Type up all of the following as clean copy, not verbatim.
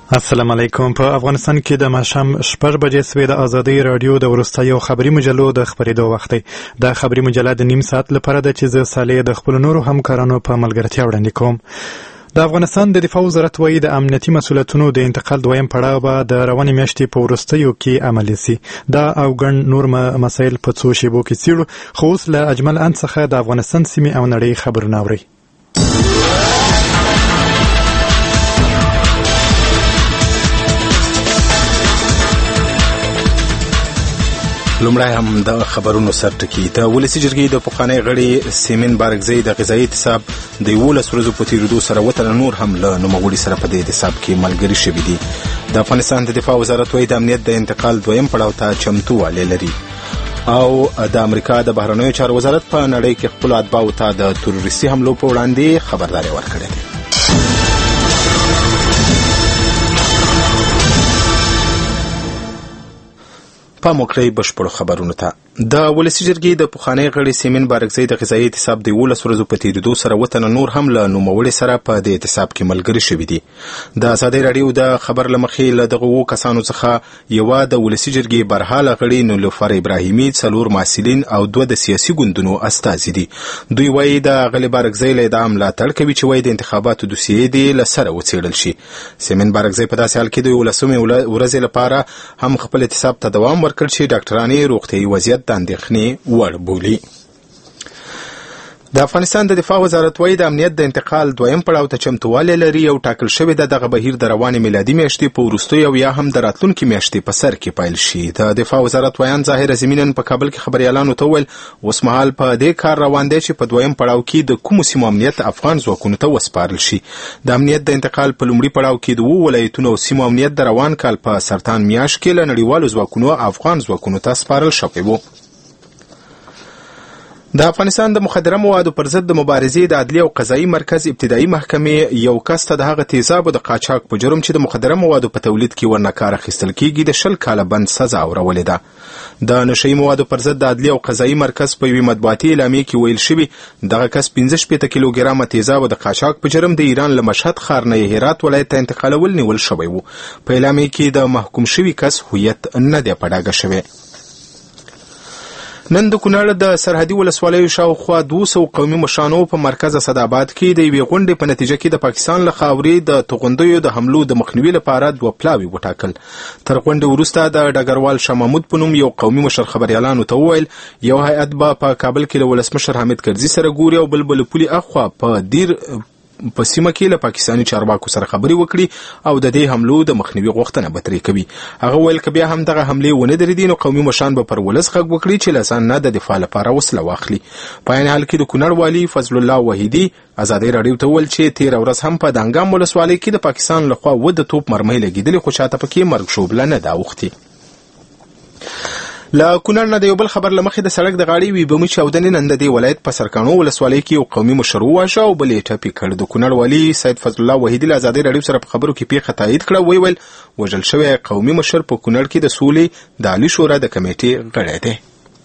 السلام علیکم. په افغانستان کې د ماښام 6 بجې سوې د ازادۍ رادیو د وروستیو خبري مجلو د خبرېدو وخت دی. دا خبري مجله د نیم ساعت لپاره ده چې زه صالح د خپلو نورو همکارانو په ملګرتیا وړاندې کوم. د افغانستان د دفاع وزارت وایي د امنیتي مسؤلیتونو د انتقال دویم پړاو به د روانې میاشتې په وروستیو کې عملي سي. دا او ګڼ نور مسایل په څو شیبو کې څیړو، خو اوس له اجمل اند څخه د افغانستان سیمې او نړۍ خبرونه اورئ. لومړی هم د خبرونو سرټکي. د ولسي جرګې د پخوانی غړي سیمین بارکزی د غذایي احتساب د 11 ورځو په تیریدو سره وتل نور هم له نوموړي سره په دې احتساب کې ملګري شوي دي. د افغانستان د دفاع وزارت وایي د امنیت د انتقال دویم پړاو ته چمتووالی لري او د امریکا د بهرنیو چارو وزارت په نړۍ کې خپلو اتباعو ته د تروریستي حملو په وړاندې خبرداری ورکړې ده. په موکړی بشپړو خبرونو ته. د ولسي جرګې د پخوانی غړي سیمین بارکزی د غذایي احتساب د 11 ورځو په تیریدو سره وتل نور هم له نوموړي سره په دې احتساب کې ملګري شوي دي. د ازادۍ رادیو د خبر له مخې له دغه کسانو څخه یوه د ولسي جرګې برحاله غړي نیلوفر ابراهیمي، 4 محصلین او 2 د سیاسي ګوندونو استازي دي. دوی وایي د غلي بارکزی له ادعا ملاتړ کوي چې وایي د انتخاباتو دوسیې دې له سره وڅېړل شي. سیمین بارکزی په داسې حال کې د 11 ورځې لپاره هم خپل احتساب ته دوام ورکړ چې ډاکټرانې روغتیايي وضعیت د اندېښنې وړ بولي. د افغانستان د دفاع وزارت وایي د امنیت د انتقال دویم پړاو ته چمتووالی لري او ټاکل شوی د دغه بهیر د روانې میلادي میاشتې په وروستیو او یا هم د راتلونکي میاشتې په سر کې پیل شي. د دفاع وزارت ویان ظاهر زمینن په کابل کې خبريالانو ته وویل اوس مهال په دې کار روان دی چې په دویم پړاو کې د کومو سیمو امنیت افغان ځواکونو ته وسپارل شي. د امنیت د انتقال په لومړي پړاو کې د 2 ولایتونو او سیمو امنیت د روان کال په سرطان میاشت کې له نړیوالو ځواکونو افغان ځواکونو ته سپارل شوی وو. د افغانستان د مخدره موادو پر ضد د مبارزې د عدلي او قضایي مرکز ابتدایي محکمې یو کس ته د هغه تیزابو د قاچاق په جرم چې د مخدره موادو په تولید کې ورنه کار اخیستل کیږي د 10 کاله بند سزا اورولې ده. د نشئی موادو پر ضد د عدلي او قضایي مرکز په یوې مطبوعاتي اعلامیې کې ویل شوي دغه کس 15 کیلوګرامه تیزابو د قاچاق په جرم د ایران له مشهد ښار نه هرات ولایت ته انتقالول نیول شوی وو. په اعلامیې کې د محکوم شوي کس هویت نه دی په ډاګه شوی. نن د کونړ د سرحدي ولسوالیو شاوخوا 200 قومي مشرانو په مرکز اسداباد کې د یوې غونډې په نتیجه کې د پاکستان له خاورې د توغندیو د حملو د مخنیوي لپاره 2 پلاوي وټاکل. تر غونډې وروسته د ډګروال شاه محمود په نوم یو قومي مشر خبريالانو ته وویل یو هیئت به په کابل کې له ولسمشر حامد کرزي سره ګوري او بلبل پولي اخوا په دیر په سیمه کې له پاکستاني چارواکو سره خبري وکړي او د دې حملو د مخنیوي غوښتنه به ترې کوي. هغه ویل که بیا هم دغه حملې ونه درېدي نو قومي مشران به پر ولس غږ وکړي چې له ځان نه د دفاع لپاره وسله واخلي. په عین حال کې د کونړ والي فضل الله وحیدي ازادۍ رادیو ته وویل چې 13 ورځ هم په دانګام ولسوالۍ کې د پاکستان لخوا د توپ مرمۍ لګېدلې خو چاته پکې مرګ شوبله نه ده اوښتې. له کونړ نه د یو بل خبر له مخې د سړک د غاړې وي بمي چاودنې نن د دې ولایت په سرکاڼو ولسوالۍ کې یو قومي مشر وواژه او بل یې ټپي کړ. د کونړ والي سید فضل الله وحیدي له ازادۍ رادیو سره په خبرو کې پیښه تایید کړه. ویل وژل شوی قومي مشر په کونړ کې د سولې د عالي شورا د کمیټې غړی دی.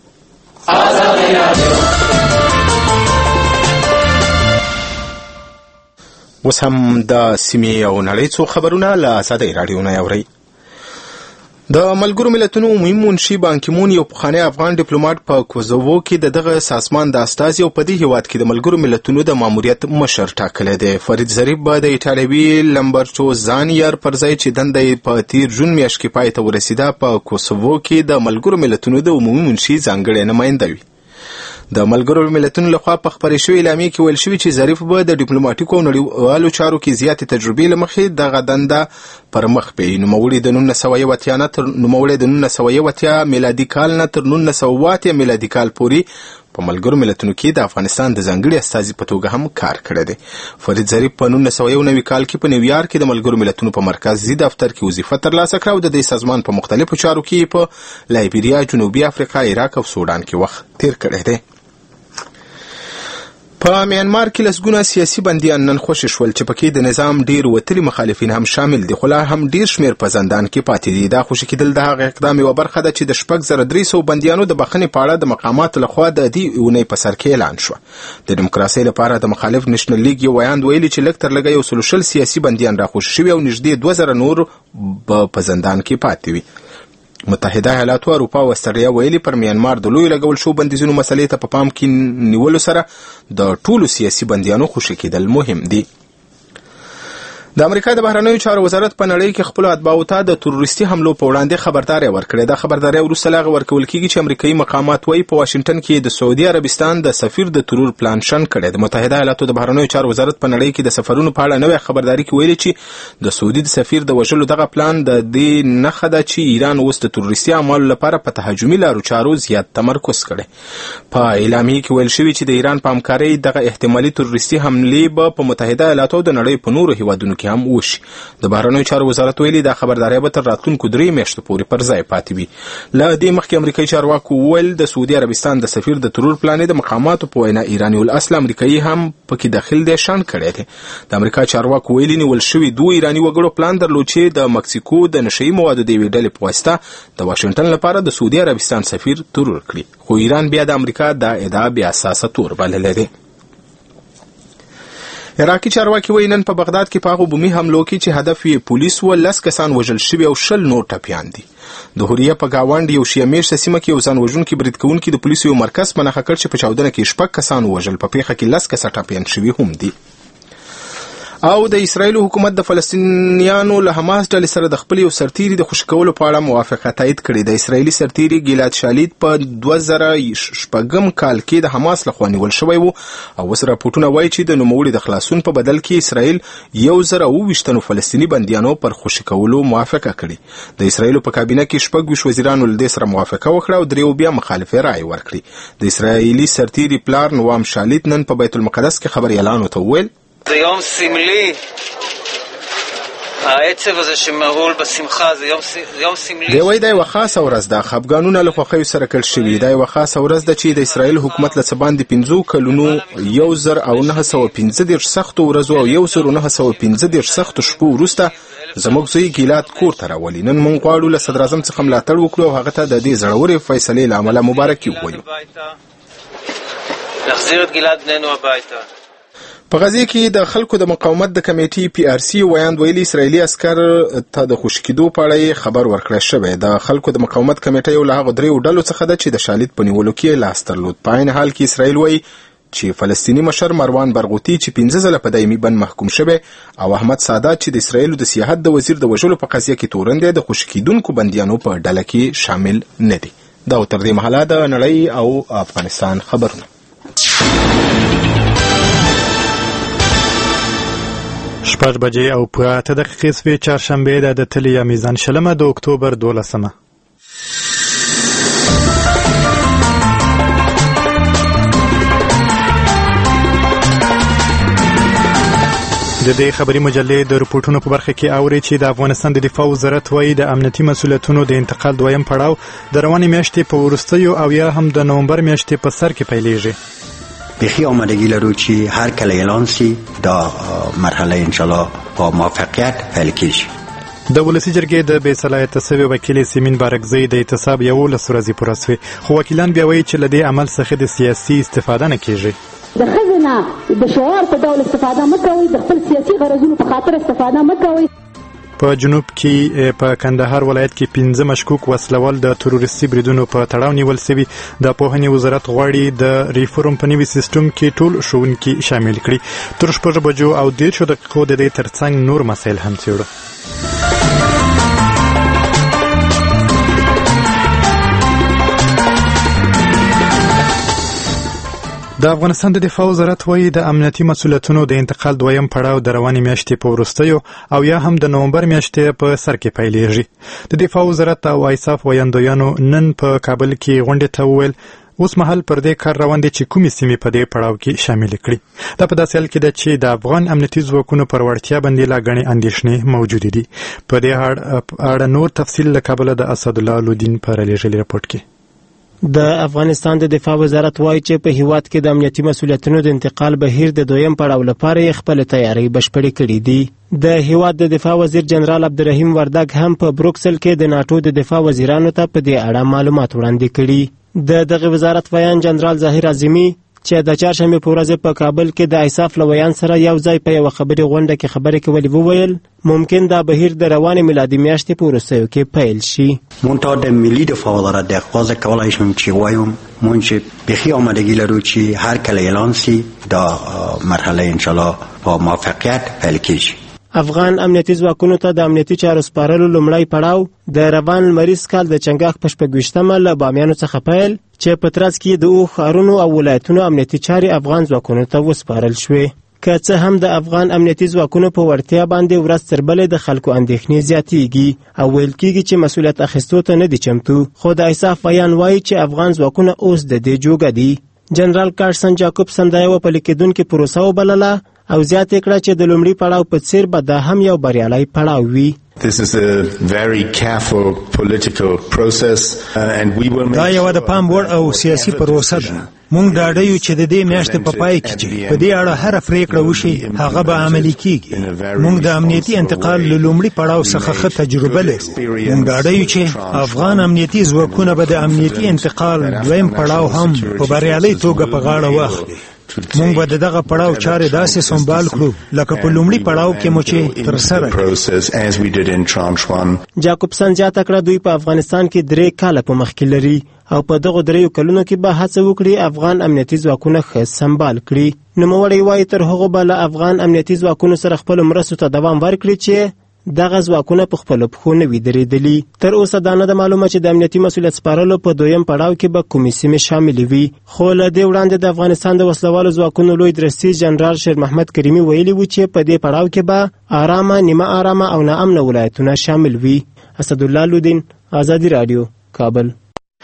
اوس هم د سیمې او نړۍ څو خبرونه له ازادۍ رادیو نه اورئ. د ملګرو ملتونو عمومي منشي بان کی مون یو پخوانی افغان ډیپلوماټ په کوزوو کې د دغه سازمان د استازي او په دې هیواد کې د ملګرو ملتونو د ماموریت مشر ټاکلی دی. فرید ظریف به د ایټالوي لمبرچو زانیار پر ځای چې دنده په تیر جون میاشت کې پای ته ورسیده په کوسوو کې د ملګرو ملتونو د عمومي منشي ځانګړی نماینده وي. د ملګرو ملتونو لخوا په خپرې شوې اعلامیې کې ویل شوي چې ظریف به د ډیپلوماټیکو او نړیوالو چارو کې زیاتې تجربې له مخې دغه دنده پر مخ بیايي. نوموړي د 1970 میلادي کال نه تر 1980 میلادي کال پورې په ملګرو ملتونو کې د افغانستان د ځانګړي استازي په توګه هم کار کړی دی. فرید ظریف په 1990 کال کې په نیویارک کې د ملګرو ملتونو په مرکزي دفتر کې وظیفه ترلاسه کړه او د دې سازمان په مختلفو چارو کې په لایبیریا، جنوبي افریقا، عراق او سودان کې وخت تیر کړی دی. په میانمار کې لسګونه سیاسي بندیان نن خوشي شول چې پکې د نظام ډیر وتلي مخالفین هم شامل دي، خو لا هم ډیر شمیر په زندان کې پاتې دي. دا خوشي کېدل د هغه اقدام یوه برخه ده چې د 6300 بندیانو د بخښنې په اړه د مقاماتو لخوا د دې اونۍ په سر کې اعلان شو. د دیموکراسۍ لپاره د مخالف نېشنل لیګ یو ویاند ویلي چې لږ تر لږه 120 سیاسي بندیان راخوشي شوي او نږدې 2000 نور په زندان کې پاتې وي. متحده ایالاتو، اروپا او استرالیا ویلي پر میانمار د لوی لګول شو بندیزونو مسلې ته په پام کې نیولو سره د ټولو سیاسي بندیانو خوشي کېدل مهم دي. د امریکا د بهرنیو چارو وزارت په نړۍ کې خپل اتباعو ته د تروریستي حملو په وړاندې خبرداری ورکړې. دا خبرداری وروسته له هغه ورکول کېږي چې امریکایي مقامات وایي په واشنګټن کې د سعودي عربستان د سفیر د ترور پلان شن کړی. د متحده ایالاتو د بهرنیو چارو وزارت په نړۍ کې د سفرونو په اړه نوې خبرداری کې ویلي چې د سعودي د سفیر د وژلو دغه پلان د دې نښه ده چې ایران اوس د تروریستي اعمالو لپاره په تهاجمي لارو چارو زیات تمرکز کړی. په اعلامیه کې ویل شوي چې د ایران په همکارۍ دغه احتمالي تروریستي حملې به په متحده ایالاتو د نړۍ په نورو هیوادونو کې هم وشي. د بهرنیو چارو وزارت ویلي دا خبرداری به تر راتلونکو 3 میاشتو پورې پر ځای پاتې وي. له دې مخکې امریکایي چارواکو وویل د سعودي عربستان د سفیر د ترور پلان د مقاماتو په وینا ایراني الاصل امریکایي هم پکې داخل دی شان کړی دی. د امریکا چارواکو ویلي نیول شوي 2 ایراني وګړو پلان درلود چې د مکسیکو د نشهیي موادو د یوې ډلې په واسطه د واشنګټن لپاره د سعودي عربستان سفیر ترور کړي، خو ایران بیا د امریکا د ادعا بې اساسه تور بللی دی. عراقي چارواکي وایي نن په بغداد کې په هغو بومي حملو کې چې هدف یې پولیس و 10 کسان وژل شوي او 20 نور ټپیان دي. د هوریه په گاونډ یو شیعه میشته سیمه کې یو ځان وژونکي برید کوونکي د پولیسو یو مرکز په نښه کړ چې په چاودنه کې 6 کسان وژل، په پیښه کې 10 کسه ټپیان شوي هم دي. او د اسرایل حکومت د فلسطینیانو له حماس ډلې سره د خپل یو سرتیري د خوشي کولو په اړه موافقه تایید کړې. د اسرایلي سرتیري ګیلاد شالید په 2006 کال کې د حماس لخوا نیول شوی و او اوس راپورټونه وایي چې د نوموړي د خلاصون په بدل کې اسرایل 1029 فلسطیني بندیانو پر خوشي کولو موافقه کړې. د اسرایلو په کابینه کې 26 وزیرانو له دې سره موافقه وکړه او 3 بیا مخالفه رائے ورکړي. د اسرایلي سرتیري پلار نوام شالید نن په بیت المقدس کې خبر اعلان وکړ. זה יום סמלי, העצב הזה שמהול בשמחה זה יום סמלי. دی وایي دا یوه خاصه ورځ ده، خفګانونه له خوښیو سره کړل شوي. دا یوه خاصه ورځ ده چې د اسرایل حکومت له څه باندې 5 کلونو 1915 سختو ورځو او 1915 سختو شپو وروسته زموږ زوی ګیلاد کور ته راولي. نن موږ غواړو له صدراعظم څخه ملاتړ وکړو او هغه ته د دې زړورې فیصلې له امله مبارکي ووایو. להחזיר את גלעד בננו הביתה. په غزې کې د خلکو د مقاومت د کمیټې PRC ویاند ویلي اسرایلي عسکر ته د خوشي کېدو په اړه خبر ورکړی شوی. د خلکو د مقاومت کمیټه یو له هغو 3 ډلو څخه ده چې د شالید په نیولو کې لاس درلود. په عین حال کې اسرایل وایي چې فلسطیني مشر مروان برغوثي چې 15 ځله په دایمي بند محکوم شوی او احمد سادات چې د اسرایلو د سیاحت د وزیر د وژلو په قضیه کې تورن دی د خوشي کېدونکو بندیانو په ډله کې شامل نه دي. دا تر دې مهاله د نړۍ او افغانستان خبرونه. 6 بجې او 5 دقیقې سوې چهارشنبې د تلې یا میزان شلمه د اکتوبر 12. د دې خبري مجلې د رپورټونو په برخه کې اوري چې د افغانستان د دفاع وزارت وایي د امنیتي مسؤلیتونو د انتقال دویم پړاو د روانې میاشتې په وروستیو او یا هم د نومبر میاشتې په سر کې پیلېږي. بخی آمادگی لرو چې هر کله اعلان سي دا مرحله ان شاء الله با موفقیت پیل کیږي. د ولسی جرګې د بې صلاحیته سوي وکیل سیمین بارکزی د اعتصاب 11 ورځې پوره شوې، خو وکیلان بیا وایي چې له دې عمل څخه د سیاسي استفاده نه کیږي. د خزنه د شعار په ډول استفاده مکوئ، د خپل سیاسي غرضونو په خاطر استفاده مکوئ. په جنوب کې په کندهار ولایت کې 15 مشکوک وسلوال د تروریستي بریدونو په تړاو نیول شوي. د پوهنې وزارت غواړي د ریفورم په نوي سیستم کې ټول ښوونکي شامل کړي. تر 6 بجو او 10 دقیقو د دې ترڅنګ نور مسایل هم څېړو. د افغانستان د دفاع وزارت وایي د امنیتي مسؤلیتونو د انتقال دویم پړاو د روانې میاشتې په وروستیو او یا هم د نومبر میاشتې په سر کې پیلېږي. د دفاع وزارت او ایساف ویاندویانو نن په کابل کې غونډې ته وویل اوس مهال پر دې کار روان دي چې کومې سیمې په دې پړاو کې شامل کړي. دا په داسې حال کې ده چې د افغان امنیتي ځواکونو پر وړتیا باندې لا ګڼې اندېښنې موجودې دي. په دې اړه نور تفصیل له کابله د اسدالله الدین په رالیږلي رپورټ کې. د افغانستان د دفاع وزارت وایي چې په هیواد کې د امنیتي مسؤلیتونو د انتقال بهیر د دویم پړاو لپاره یې خپل تیاری بشپړې کړې دي. د هیواد د دفاع وزیر جنرال عبدالرحیم وردګ هم په بروکسل کې د ناټو د دفاع وزیرانو ته په دې اړه معلومات وړاندې کړي. د دغه وزارت ویان جنرال ظاهر اعظمي چې د چهارشنبې په ورځ په کابل کې د ایساف له ویان سره یو ځای په یوه خبري غونډه کې خبرې کولې وویل ممکن دا بهیر د روانې میلادي میاشتې په وروستیو کې پیل شي. مونږ د ملي دفاع وزارت د اغواز کولای شم چې وایم مونږ چې بخي آمادگی لرو چې هر کله اعلان سي دا مرحله ان شاء الله په موافقت پیل کیږي. افغان امنیتي ځواکونو ته د امنیتي چارو سپارلو لومړی پړاو د روان لمریز کال د چنګاښ په 26مه له بامیانو څخه پیل چې په ترڅ کې د اوښ ښارونو او ولایتونو امنیتي چارې افغان ځواکونو ته وسپارل شوې. که څه هم د افغان امنیتي ځواکونو په وړتیا باندې ورځ تر بلې د خلکو اندېښنې زیاتېږي او ویل کېږي چې مسؤلیت اخیستو ته نه دي چمتو، خو د ایساف ویان وایي چې افغان ځواکونه اوس د دې جوګه دي. جنرال کارسن جاکوبسن دا یوه پلي کېدونکې پروسه وبلله او زیاته کړه چې د لومړي پړاو په څیر به دا هم یو بریالی پړاو وي. دا یو د پام وړ او سیاسي پروسه ده. مونږ ډاډه یو چې د دې میاشتې په پای کې چې په دې اړه هر پریکړه وشي هغه به عملي کیږي. مونږ د امنیتي انتقال له لومړي پړاو څخه ښه تجربه لرو. مونږ ډاډه یو چې افغان امنیتي ځواکونه به د امنیتي انتقال دویم پړاو هم په بریالۍ توګه په غاړه واخلي. مونږ به دغه پړاو چارې داسې سمبال کړو لکه په لومړي پړاو کې مو چې ترسره کړې. جاکوبسن زیاته کړه دوی په افغانستان کې 3 کاله په مخ کې لري او په دغه 3 کلونو کې به هڅه وکړي افغان امنیتي ځواکونه ښه سمبال کړي. نوموړی وایي تر هغو به له افغان امنیتي ځواکونو سره خپلو مرستو ته دوام ورکړي چې دغه ځواکونه په خپلو پښو نه وي درېدلي. تر اوسه دا نه ده معلومه چې د امنیتي مسؤلیت سپارلو په دویم پړاو کې به کومې سیمې شاملې وي، خو له دې وړاندې د افغانستان د وسلوالو ځواکونو لوی درستیز جنرال شیر محمد کریمي ویلي و چې په دې پړاو کې به آرامه، نیمه آرامه او ناامنه ولایتونه شامل وي. اسدالله لودین، ازادي رادیو، کابل.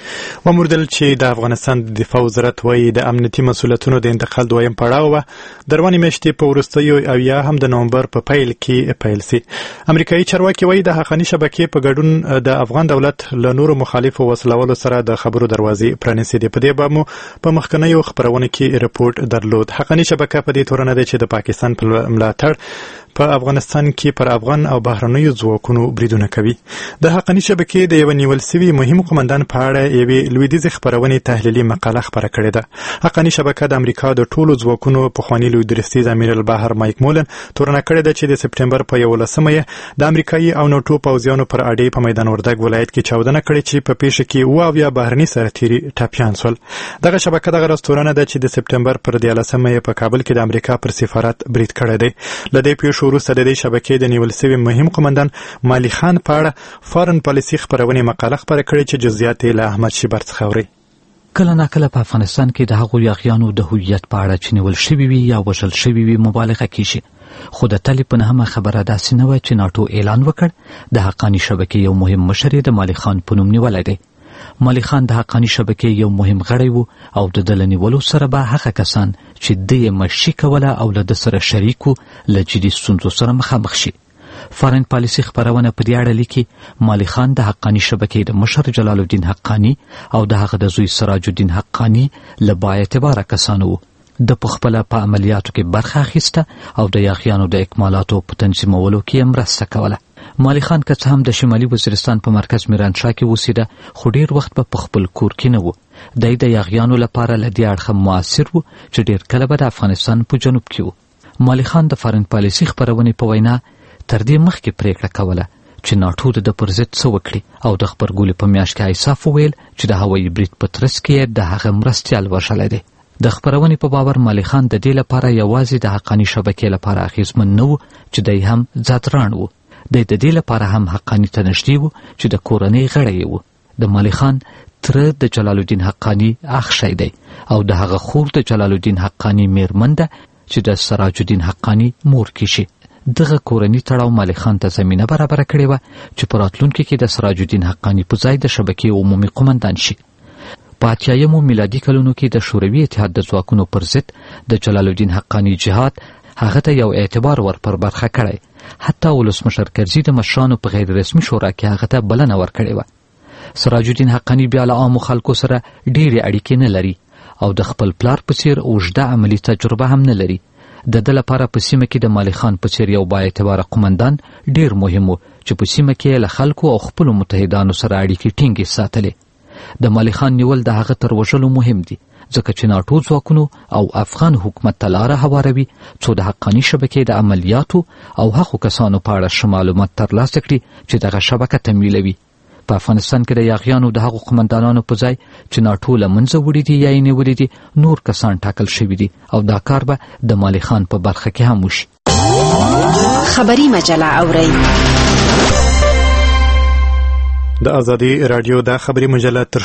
وموردل چې د افغانستان د دفاع وزارت وایي د امنیتي مسؤلیتونو د انتقال دویم پړاو به د روانې میاشتې په وروستیو او یا هم د نومبر په پیل کې پیل سي. امریکایي چارواکي وایي د حقاني شبکې په ګډون د افغان دولت له نورو مخالفو وسلوالو سره د خبرو دروازې پرانیستې دي. په دې به مو په مخکنیو خپرونو کې رپورټ درلود. حقاني شبکه په دې تورنه ده چې د پاکستان په ملاتړ په افغانستان کې پر افغان او بهرنیو ځواکونو بریدونه کوي. د حقاني شبکې د یو نیول سوي مهم قومندان په اړه یوې لویدیځې خپرونې تحلیلي مقاله خپره کړې ده. حقاني شبکه د امریکا د ټولو ځواکونو پخواني لوی درستیز امیر البحر مایک مولن تورنه کړې ده چې د سپټمبر په 11مه د امریکایي او ناټو پوځیانو پر اډې په میدان وردګ ولایت کې چاودنه کړې چې په پیښه کې 20 بهرني سرتیري ټپیان شول. دغه شبکه دغه راستورنه ده چې د سپټمبر پر 13مه په کابل کې د امریکا پر سفارت برید کړی دی. لدې پیښو وروسته د دې شبکې د نیول سوي مهم قومندان مالی خان په اړه فارن پالیسي خپرونې مقاله خپره کړې چې جزئیات یې له احمد شیبر څخه اوري. کله ناکله په افغانستان کې د هغو یاغیانو د هویت په اړه چې نیول شوي وي یا وژل شوي وي مبالغه کیږي، خو د تلې په نهمه خبره داسې نه وه چې ناټو اعلان وکړ د حقاني شبکې یو مهم مشر د مالی خان په نوم نیولی دی. مالی خان د حقاني شبکې یو مهم غړی و او د ده له نیولو سره به هغه کسان چې ده یې مشي کوله او له ده سره شریک و له جدي ستونزو سره مخامخ شي. فارن پالیسي خپرونه په دې اړه لیکي مالی خان د حقاني شبکې د مشر جلال الدین حقانی او د هغه د زوی سراج الدین حقانی له بااعتباره کسانو و. د پخپله په عملیاتو کې برخه اخیسته او د یاغیانو د اکمالاتو په تنظیمولو کې مرسته کوله. مالی خان که څه هم د شمالي وزیرستان په مرکز میرانشاه کې اوسېده، خو ډیر وخت په خپل کور کې نه و. دی د یاغیانو لپاره له دې اړخه موثر و چې ډیر کله به د افغانستان په جنوب کې و. مالی خان د فارن پالیسي خپرونې په وینا تر دې مخکې پریکړه کوله چې ناټو د پر ضد څه وکړي او د خبرګولې په میاشت کې ایساف وویل چې د هوایي برید په ترڅ کې د هغه مرستیال وژلی دی. د خپرونې په باور مالی خان د دې لپاره یوازې د حقاني شبکې لپاره اغېزمن نه و چې دی هم ځاتران و. دی د دې لپاره هم حقانی ته نږدې و چې د کورنۍ غړی و. د مالی خان تره د جلال الدین حقانی اخښی دی او د هغه خور د جلال الدین حقانی میرمن ده چې د سراج الدین حقانی مور کیږي. دغه کورنۍ تړاو مالی خان ته زمینه برابره کړې وه چې په راتلونکي کې د سراج الدین حقانی په ځای د شبکې عمومي قومندان شي. په 80مو میلادي کلونو کې د شوروي اتحاد د ځواکونو پر ضد د جلال الدین حقانی جهاد هغه ته یو اعتبار ور پر برخه کړی. حتی ولسمشر کرزي د مشرانو په غیر رسمي شورا کې هغه ته بلنه ورکړې وه. سراج الدین حقانی بیا له عامو خلکو سره ډېرې اړیکې نه لري او د خپل پلار په څیر اوږده عملي تجربه هم نه لري. د ده لپاره په سیمه کې د مالی خان په څیر یو بااعتباره قومندان ډېر مهم و چې په سیمه کې له خلکو او خپلو متحدانو سره اړیکې ټینګې ساتلې. د مالی خان نیول د هغه تر وژلو مهم دي ځکه چې ناټو ځواکونو او افغان حکومت ته لاره هواروي څو د حقاني شبکې د عملیاتو او هغو کسانو په اړه ښه معلومات ترلاسه کړي چې دغه شبکه تمویلوي. په افغانستان کې د یاغیانو د هغو قمندانانو په ځای چې ناټو له منځه وړي دي یا یې نیولي دي نور کسان ټاکل شوي دي او دا کار به د مالی خان په برخه کې هم وشي. خبری مجله اورئ. د ازادي رادیو د خبري مجله تر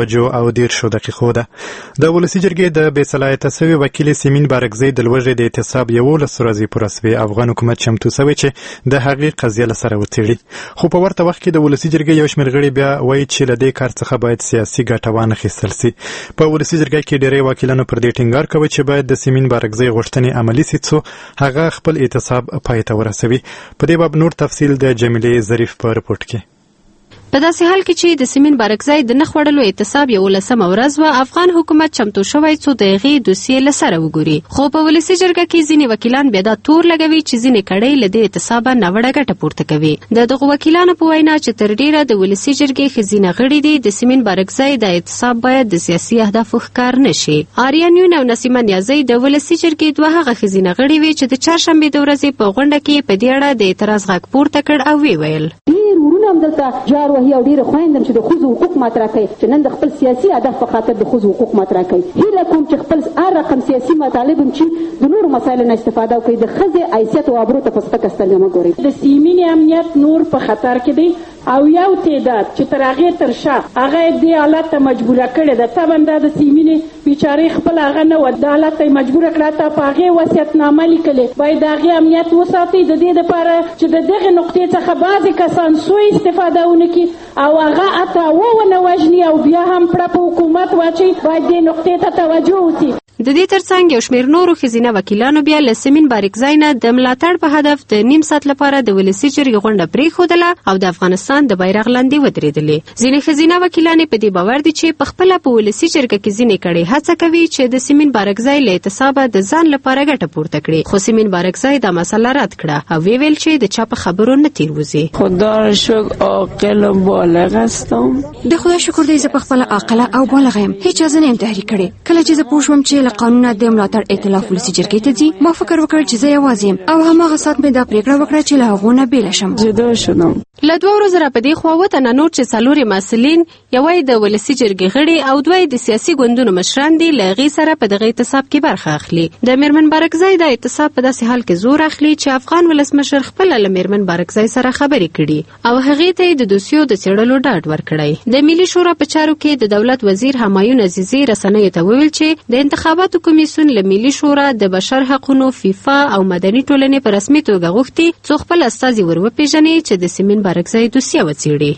6:10 ده. د ولسی جرګې د بې صلاحیته سوي وکیل سیمین بارکزی د لوږې د اعتصاب 11 ورځې پوره سوې افغان حکومت چمتو سوی چې د هغې قضیه له سره وڅېړي. خو په ورته وخت کې د ولسی جرګې یو شمېر غړي بیا وایي چې له دې کار څخه باید سیاسي ګټه وانخیستل سي. په ولسی جرګه کې ډېری وکیلانو پر دې ټینګار کوي چې باید د سیمین بارکزی غوښتنې عملي سي څو هغه خپل اعتصاب پای ته ورسوي. په دې باب نور تفصیل د جمیلې ظریف په رپورټ کې. په داسې حال کې چې د سیمین بارکزی د نه خوړلو اعتصاب 11 ورځ و افغان حکومت چمتو شوی څو د هغې دوسیې له سره وګوري. خو په ولسي جرګه کې ځینې وکیلان بیا دا تور لګوي چې ځینې کړۍ له دې اعتصابه ناوړه ګټه پورته کوي. د دغو وکیلانو په وینا چې تر ډیره د ولسي جرګې ښځینه غړي دي د سیمین بارکزی د اعتصاب باید د سیاسي اهدافو ښکار نشي. آریان یون او نسیمه نیازی د ولسي جرګې دوه هغه ښځینه غړي وي چې د چهارشنبې د ورځې په غونډه کې په دې اړه د اعتراض غږ پورته کړ او ویل هم دلته جار وهي او ډیره خويندم چې د ښځو حقوق مطرح کوي چې نن د خپل سیاسي هدف په خاطر د ښځو حقوق مطرح کوي. هیله کوم چې خپل هر رقم سیاسي مطالب هم چې د نورو مسایلو نه استفاده وکړي د ښځې حیثیت او ابرو ته په سپکه سترګه مه ګورئ. د سیمینې امنیت نور په خطر کې دی او یو تعداد چې تر هغې تر شا هغه دې حالت ته مجبوره کړې ده. طبعا دا د سیمینې بیچارې خپل هغه نه وه د حالت ته یې مجبوره کړه ته په هغې وصیتنامه لیکلې باید د هغې امنیت وساتئ د دې دپاره چې د دغې نقطې څخه بعضې کسان سوء استفاده ونه کړي او هغه حتی ونه وژني او بیا هم پړه په حکومت واچوي. باید دې نقطې ته توجه وسي. د دې ترڅنګ یو شمېر نورو ښځینه وکیلانو بیا له سیمین بارکزی نه د ملاتړ په هدف د نیم ساعت لپاره د ولسي جرګې غونډه پرېښودله او د افغانستان د بیرغ لاندې ودرېدلې. ځینې ښځینه وکیلانې په دې باور دي چې پخپله په ولسي جرګه کې ځینې کړۍ هڅه کوي چې د سیمین بارکزی له اعتصابه د ځان لپاره ګټه پورته کړي. خو سیمین بارکزی دا مسله رد کړه او ویل چې د چا په خبرو نه تیر وځي. خدا را شکر عاقل و بالغ هستم. د خدای شکر دی زه پخپله عاقله او بالغه یم. هیڅ چا زه نه یم تحریک کړی. کله چې زه پوه شوم چې له قانونه د ملاتړ ائتلاف ولسي جرګې ته ځي ما فکر وکړ چې زه یوازې یم او هماغه ساعت مې دا پرېکړه وکړه چې له هغو نه بېله شم. جدا شدم. له 2 ورځو را په دې خوا 7 تنه نور چې 4 مسؤلین یو د ولسي جرګې غړي او 2 د سیاسي ګوندونو مشران دي له هغې سره په دغه اعتصاب کې برخه اخلي. د میرمن بارکزی د اعتصاب په داسې حال کې زور اخلي چې افغان ولسمشر خپله له میرمن بارکزی سره خبرې کړي او هغې ته یې د دوسیو د څېړلو ډاډ ورکړی. د ملي شورا په چارو کې د دولت وزیر همایون عزیزي رسنیو ته وویل چې د انتخاباتو کمیسیون له ملي شورا د بشر حقونو فیفا او مدني ټولنې په رسمي توګه غوښتي څو خپل استازي ور وپېژني چې د سیمین بارکزی دوسیه وڅېړي.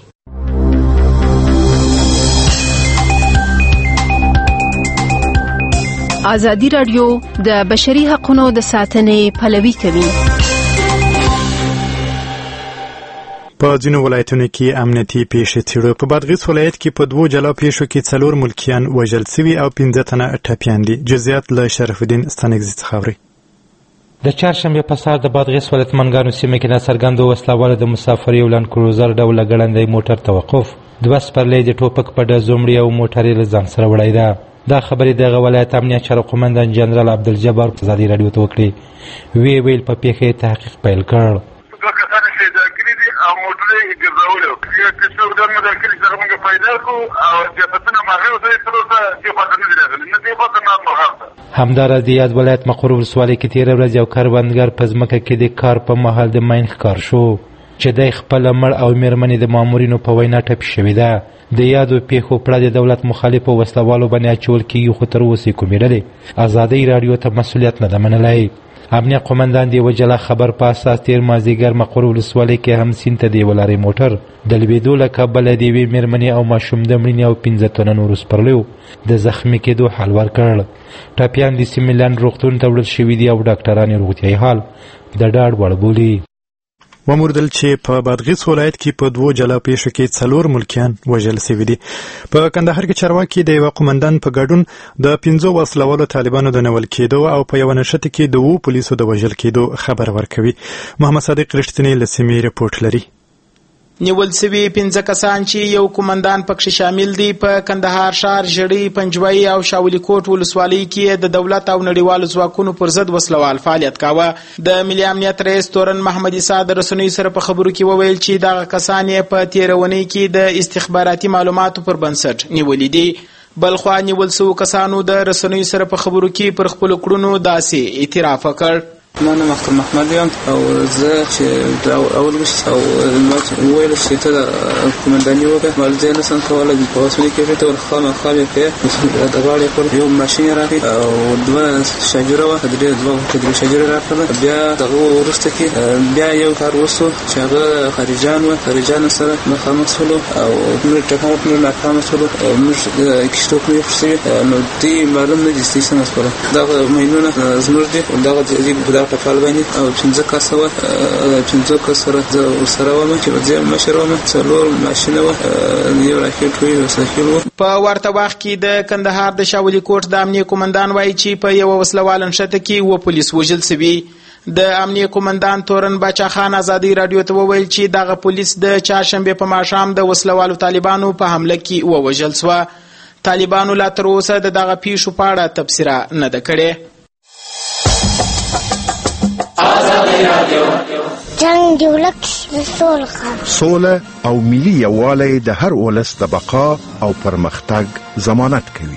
ازادي راډیو د بشري حقونو د ساتنې پلوي کوي. په ځینو ولایتونو کې امنیتي پیښې څېړو. په بادغیس ولایت کې په 2 جلا پیښو کې 4 ملکیان وژل سوي او 15 تنه ټپیان دي. جزئیات له شرف الدین ستانکزي څخه اورئ. د چهارشنبې په سهار د بادغیس ولایت منګانو سیمه کې ناڅرګندو وسلهوالو د مسافر یو لانډ کروزر ډوله ګړندی موټر توقف 2 سپرلۍ د ټوپک په ډز زمړي او موټر یې له ځان سره وړی ده. دا خبرې دغه ولایت امنیت چارو قومندان جنرال عبدالجبار ازادي راډیو ته وکړې. ویل په پیښې تحقیق پیل کړ. همداراز د یاد ولایت مقر ولسوالۍ کې تېره ورځ یو کروندګر په ځمکه کې د کار په مهال د ماین ښکار شو چې دی خپله مړ او مېرمنې د مامورینو په وینا ټپي شوې ده. د یادو پیښو پړه د دولت مخالفو وسلوالو باندې اچول کېږي خو تر اوسه یې کومې ډلې ازادۍ راډیو ته مسؤلیت نه ده منلی. امنیه قومندان د یوه جلا خبر په اساس تېر مازدیګر مقر ولسوالۍ کې هم سیند ته د یوه لارۍ موټر د لوېدو له کبله د یوې مېرمنې او ماشوم د مړینې او 15 تنه نورو سپرلیو د زخمي کېدو حال ورکړ. ټپیان د سیمې لنډ روغتون ته وړل شوي دي او ډاکټران یې روغتیایي حال د ډاډ وړ بولي. وموردل چې په بادغیس ولایت کې په 2 جلا پیښو کې 4 ملکیان وژل شوي دي. په کندهار کې چارواکي د یو قومندان په ګډون د 15 وسلوالو طالبانو د نیول کېدو او په یو نښته کې 2 پولیسو د وژل کېدو خبر ورکوي. محمد صادق رښتینی له سیمې رپورټ لري. نیول سوي 15 کسان چې یو قومندان پکې شامل دي په کندهار ښار، ژړی، پنجوایي او شاولی کوټ ولسوالۍ کې د دولت او نړیوالو ځواکونو پر ضد وسلوال فعالیت کاوه. د ملي امنیت رئیس تورن محمد عیسی د رسنیو سره په خبرو کې وویل چې دغه کسان یې په تیرونی کې د استخباراتي معلوماتو پر بنسټ نیولې دي. بلخوا نیول شوو کسانو د رسنیو سره په خبرو کې پر خپلو کړنو داسې اعتراف وکړ. ما نوم اختر محمد یم او زه چې اول وشت او ویل چې ته د قومنداني وکړه مال زه نسم کولی په وسلې کې ته خامخا یې د غاړې پر یو ماشین راغی او 2 شاجره وه، درې شاجره راکړله. بیا دغه وروسته کې بیا یو کار وسو چې هغه خارجان سره مخامخ شولو او موږ ټکان وکړو، ناکامه شولو او موږ کښتو کړو. نو دوی معلوم نه دي چې څنګه شول. دغه ماینونه زموږ دي، دغه په فعال باندې او 15 کسره زه ورسره وم چې زه مشر وم، 4 ماشینه وه، یو راکټ وی او سایکل و. په ورته وخت کې د کندهار د شاولی کوټ د امنیه قومندان وایي چې په یو وسلوال نښته کې 2 پولیس وژل شوي. د امنیه قومندان تورن باچا خان ازادي رادیو ته وویل چې دغه پولیس د چهارشنبه په ماښام د وسلوالو طالبانو په حمله کې ووژل شوه. طالبانو لا تر اوسه دغه پیښو په اړه تبصره نه ده کړې. جنگ دی ولک سوله او ملي یووالی د هر ولس د بقا او پرمختګ ضمانت کوي.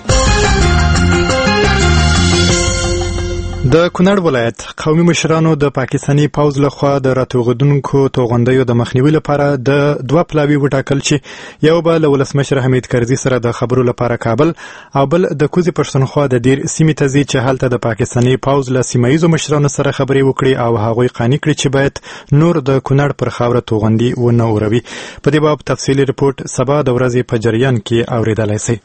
د کونړ ولایت قومي مشرانو د پاکستاني پوځ لخوا د راتوغدونکو توغندیو د مخنیوي لپاره د 2 پلاوي وټاکل چې یو به له ولسمشر حمید کرزي سره د خبرو لپاره کابل او بل د کوزي پښتونخوا د ډیر سیمې ته ځي چې هلته د پاکستاني پوځ له سیمایي مشرانو سره خبرې وکړي او هغوی قانع کړي چې باید نور د کونړ پر خاوره توغندي ونه اوروي. په دې باب تفصیلي رپورټ سبا د ورځې په جریان کې اوریدلای شئ.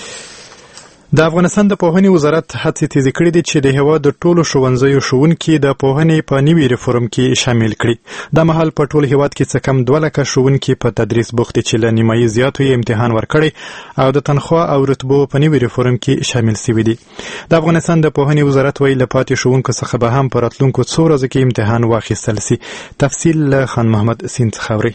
د افغانستان د پوهنې وزارت هڅې تیزې کړې دي چې د هېواد د ټولو ښوونځیو ښوونکي د پوهنې په نوي ریفورم کې شامل کړي. دا مهال په ټول هېواد کې څه کم 2 لکه ښوونکي په تدریس بوخت دي چې له نیمایي زیاتو یې امتحان ورکړی او د تنخوا او رتبو په نوي ریفورم کې شامل شوي دي. د افغانستان د پوهنې وزارت وایي له پاتې ښوونکو څخه به هم په راتلونکو 2 ورځو کې امتحان واخیستل شي. تفصیل له خان محمد سیند څخه اورئ.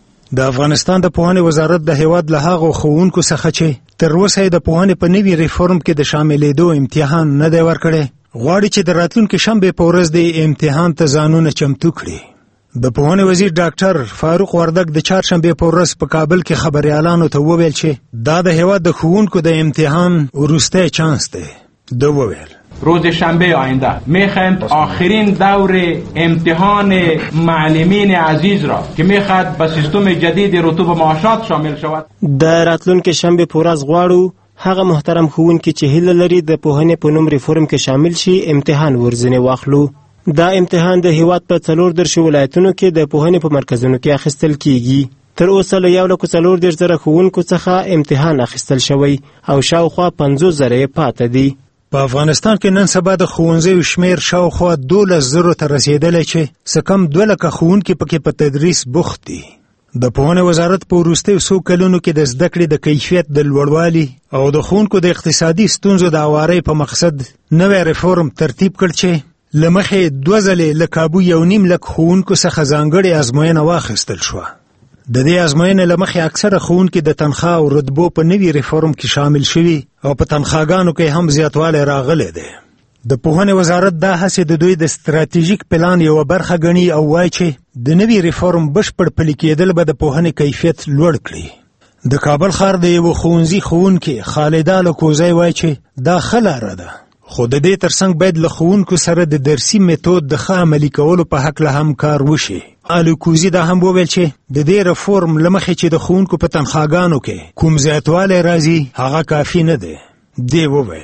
د افغانستان د پوهنې وزارت د هیواد له هغو ښوونکو څخه چې تر اوسه د پوهنې په نوي ریفورم کې د شاملېدو امتحان نه دی ورکړی غواړي چې د راتلونکي شنبې په ورځ د امتحان ته ځانونه چمتو کړي. د پوهنې وزیر ډاکټر فاروق وردګ د چهارشنبې په ورځ په کابل کې خبریالانو ته وویل چې دا د هیواد د ښوونکو د امتحان وروستی چانس دی. ده وویل روز شنبه آینده میخوایم آخرین دور امتحان معلمین عزیز را که میخواد به سیستم جدید رطوب معاشات شامل شود. د راتلونکي شنبه په ورځ غواړو هغه محترم ښوونکي چې هیله لري د پوهنې په نوم ریفورم کې شامل شي امتحان ورځنې واخلو. دا امتحان د هیواد په 14 ولایتونو کې د پوهنې په مرکزونو کې اخیستل کیږي. تر اوسه له 1,40,000 ښوونکو څخه امتحان اخیستل شوی او شاوخوا 50,000 پاتې دي. په افغانستان کې نن سبا د ښوونځیو شمیر شاوخوا 12,000 ته رسیدلی چې څه کم 2 لکه ښوونکي پکې په تدریس بوخت دي. د پوهنې وزارت په وروستیو 100 کلونو کې د زده کړې د کیفیت د لوړوالي او د ښوونکو د اقتصادي ستونزو د هوارۍ په مقصد نوی ریفورم ترتیب کړ چې له مخې 2 ځلې له کابو 1.5 لک ښوونکو څخه ځانګړې ازموینه واخیستل شوه. د دې ازموینې له مخې اکثره ښوونکي د تنخوا او رتبو په نوي ریفورم کې شامل شوي او په تنخواګانو کې هم زیاتوالی راغلی دی. د پوهنې وزارت دا هڅې د دوی د ستراتیژیک پلان یوه برخه ګڼي او وایي چې د نوي ریفورم بشپړ پلي کېدل به د پوهنې کیفیت لوړ کړي. د کابل ښار د یوه ښوونځي ښوونکې خالده لکوزی وایي چې دا ښه لاره ده خو د دې ترڅنګ باید له ښوونکو سره د درسي میتود د ښه عملي کولو په هکله هم کار وشي. الکوزي دا هم وویل چې د دې ریفورم له مخې چې د ښوونکو په تنخواګانو کې کوم زیاتوالی راځي هغه کافي نه دی. دی وویل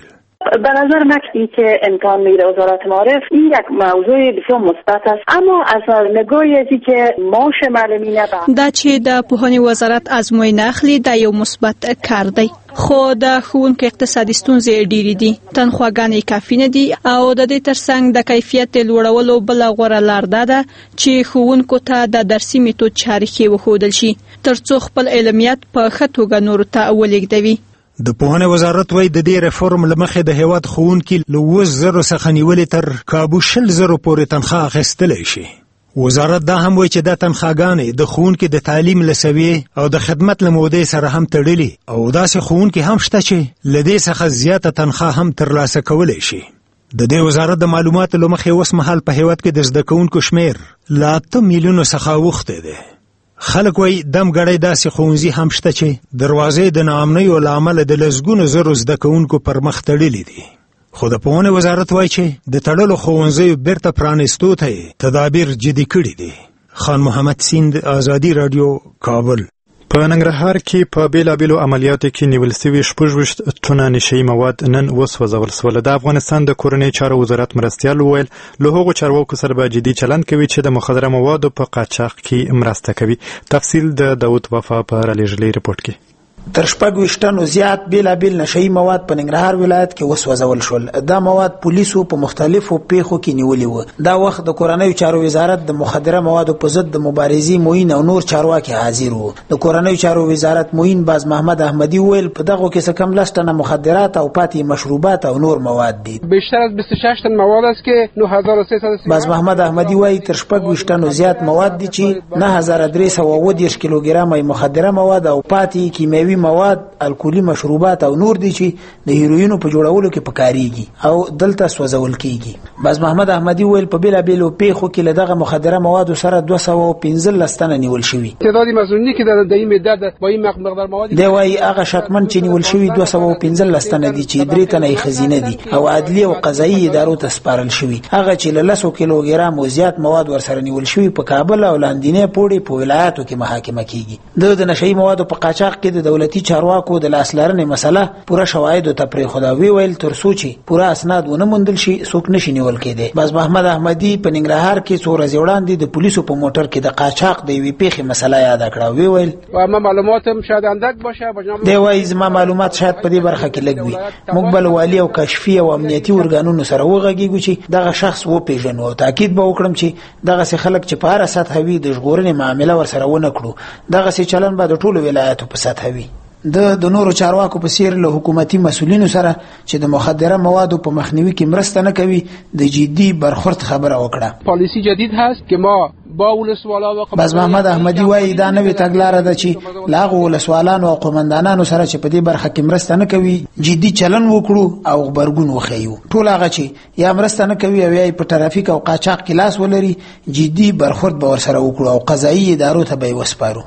به نظر نکتی که امتحان میگیره وزارت معارف این یک موضوع بسیار مثبت است، اما از نگاهی ازی که معاش معلمین دا چې د پوهنې وزارت ازموینه اخلي دا یو مثبت کار دی، خو د ښوونکو اقتصادي ستونزې ډېرې دي، تنخواګانې کافي نه دي او د دې ترڅنګ د کیفیت لوړولو بله غوره لار دا ده چې ښوونکو ته د درسي میتود چارې ښې وښودل شي ترڅو خپل علمیت په ښه توګه نورو ته ولېږدوي. د پوهنې وزارت وایي د دې ریفورم له مخې د هیواد ښوونکي له 20,000 څخه نیولې تر کابو 20,000 پورې تنخواه اخیستلی شي. وزارت دا هم وایي چې دا تنخواګانې د ښوونکي د تعلیم له سویې او د خدمت له مودې سره هم تړلي او داسې ښوونکي هم شته چې له دې څخه زیاته تنخواه هم ترلاسه کولی شي. د دې وزارت د معلوماتو له مخې اوس مهال په هیواد کې د زده کوونکو شمیر له 8 میلیونو څخه اوښتی دی. خلک وایي دم ګړی داسې ښوونځي هم شته چې دروازې د ناامنیو له امله د لسګونو زرو زده کوونکو پر مخ تړلي دي. خو د پوهنې وزارت وایي چې د تړلو ښوونځیو بیرته پرانیستو ته یې تدابیر جدي کړي دي. خان محمد سیند، آزادي راډیو، کابل. په ننګرهار کې په بیلابیلو عملیاتو کې نیول سوي 26 ټنه نشهیي مواد نن وسوځول سول. د افغانستان د کورنۍ چارو وزارت مرستیال وویل له هغو چارواکو سره به جدي چلند کوي چې د مخدره موادو په قاچاق کې مرسته کوي. تفصیل د داود وفا په رالیږلي رپورټ کې. تر 26 ټنو زیات بیلابیل نشهیي مواد په ننګرهار ولایت کې وسوځول شول. دا مواد پولیسو په مختلفو پیښو کې نیولي وو. دا وخت د کورنۍ چارو وزارت د مخدره موادو په ضد د مبارزې موین او نور چارواکي حاضر وو. د کورنۍ چارو وزارت موین باز محمد احمدی ویل په دغه کې څه کم 10 ټنه مخدرات او پاتې مشروبات او نور مواد دي. بیشتر از 26 تن مواد است که 9300 باز محمد احمدی وایي تر 26 ټنو زیات مواد دي چې 9320 کیلوګرام مخدره مواد او پاتې کیمیاوي مواد، الکولي مشروبات او نور دي چې د هیروینو په جوړولو کې پکاريږي او دلته سوځول کیږي. باز محمد احمدی ویل په بیلابیلو پیښو کې لدغه مخدره مواد سره 215 تنه نیول شوي. تعداد مظنونی که در این مدت با این مقدار مواد دی وایي هغه شکمن چې نیول شوي 215 تنه دي چې 3 تنه خزینه دي او عدلی او قضایي ادارو ته سپارل شوي. هغه چې له 10 کیلوګرام او زیات مواد ورسره نیول شوي په کابل او لاندینه پورې په ولایتو کې محاکمه کیږي. د نشهیي موادو په قاچاق کې د دولتي چارواکو د لاسلرنې مسله پوره شواهد ته پرې خداوی ویل تر سوچي پوره اسناد ونه موندل شي څوک نشي نیول کېده. باز محمد احمدی په ننګرهار کې څو ورځې وړاندې د پولیسو په موټر کې د قاچاق د یوې پیښې مسله یاد کړه. وی ویل ما معلوماتم شاید اندک باشه. دی وایي زما معلومات شاید په دې برخه کې لږ وي. موږ بل والی او کشفي او امنیتي ارګانونو سره وغږیږو چې دغه شخص وپېژنو او تاکید به وکړم چې دغه څه خلک چې په هر سطح وي د ژغورنې معامله ورسره ونه کړو. دغه څه چلن به د ټولو ولایتو په سطح وي. د نورو چارواکو په څیر له حکومتي مسولینو سره چې د مخدره موادو په مخنیوي کې مرسته نه کوي د جدي برخورد خبره وکړه. پالیسی جدید هست که ما با ولسوالا و باز محمد احمدی وایي دا نوې تګلاره ده چې لاغه ولسوالانو او قومندانانو سره چې په دې برخه کې مرسته نه کوي جدي چلن وکړو او خبرګون وخیو. ټول هغه چې یا مرسته نه کوي او یا په ترافیک او قاچاق کې لاس ولري جدي برخورد به ورسره وکړو او قضایي ادارو ته به وسپارو.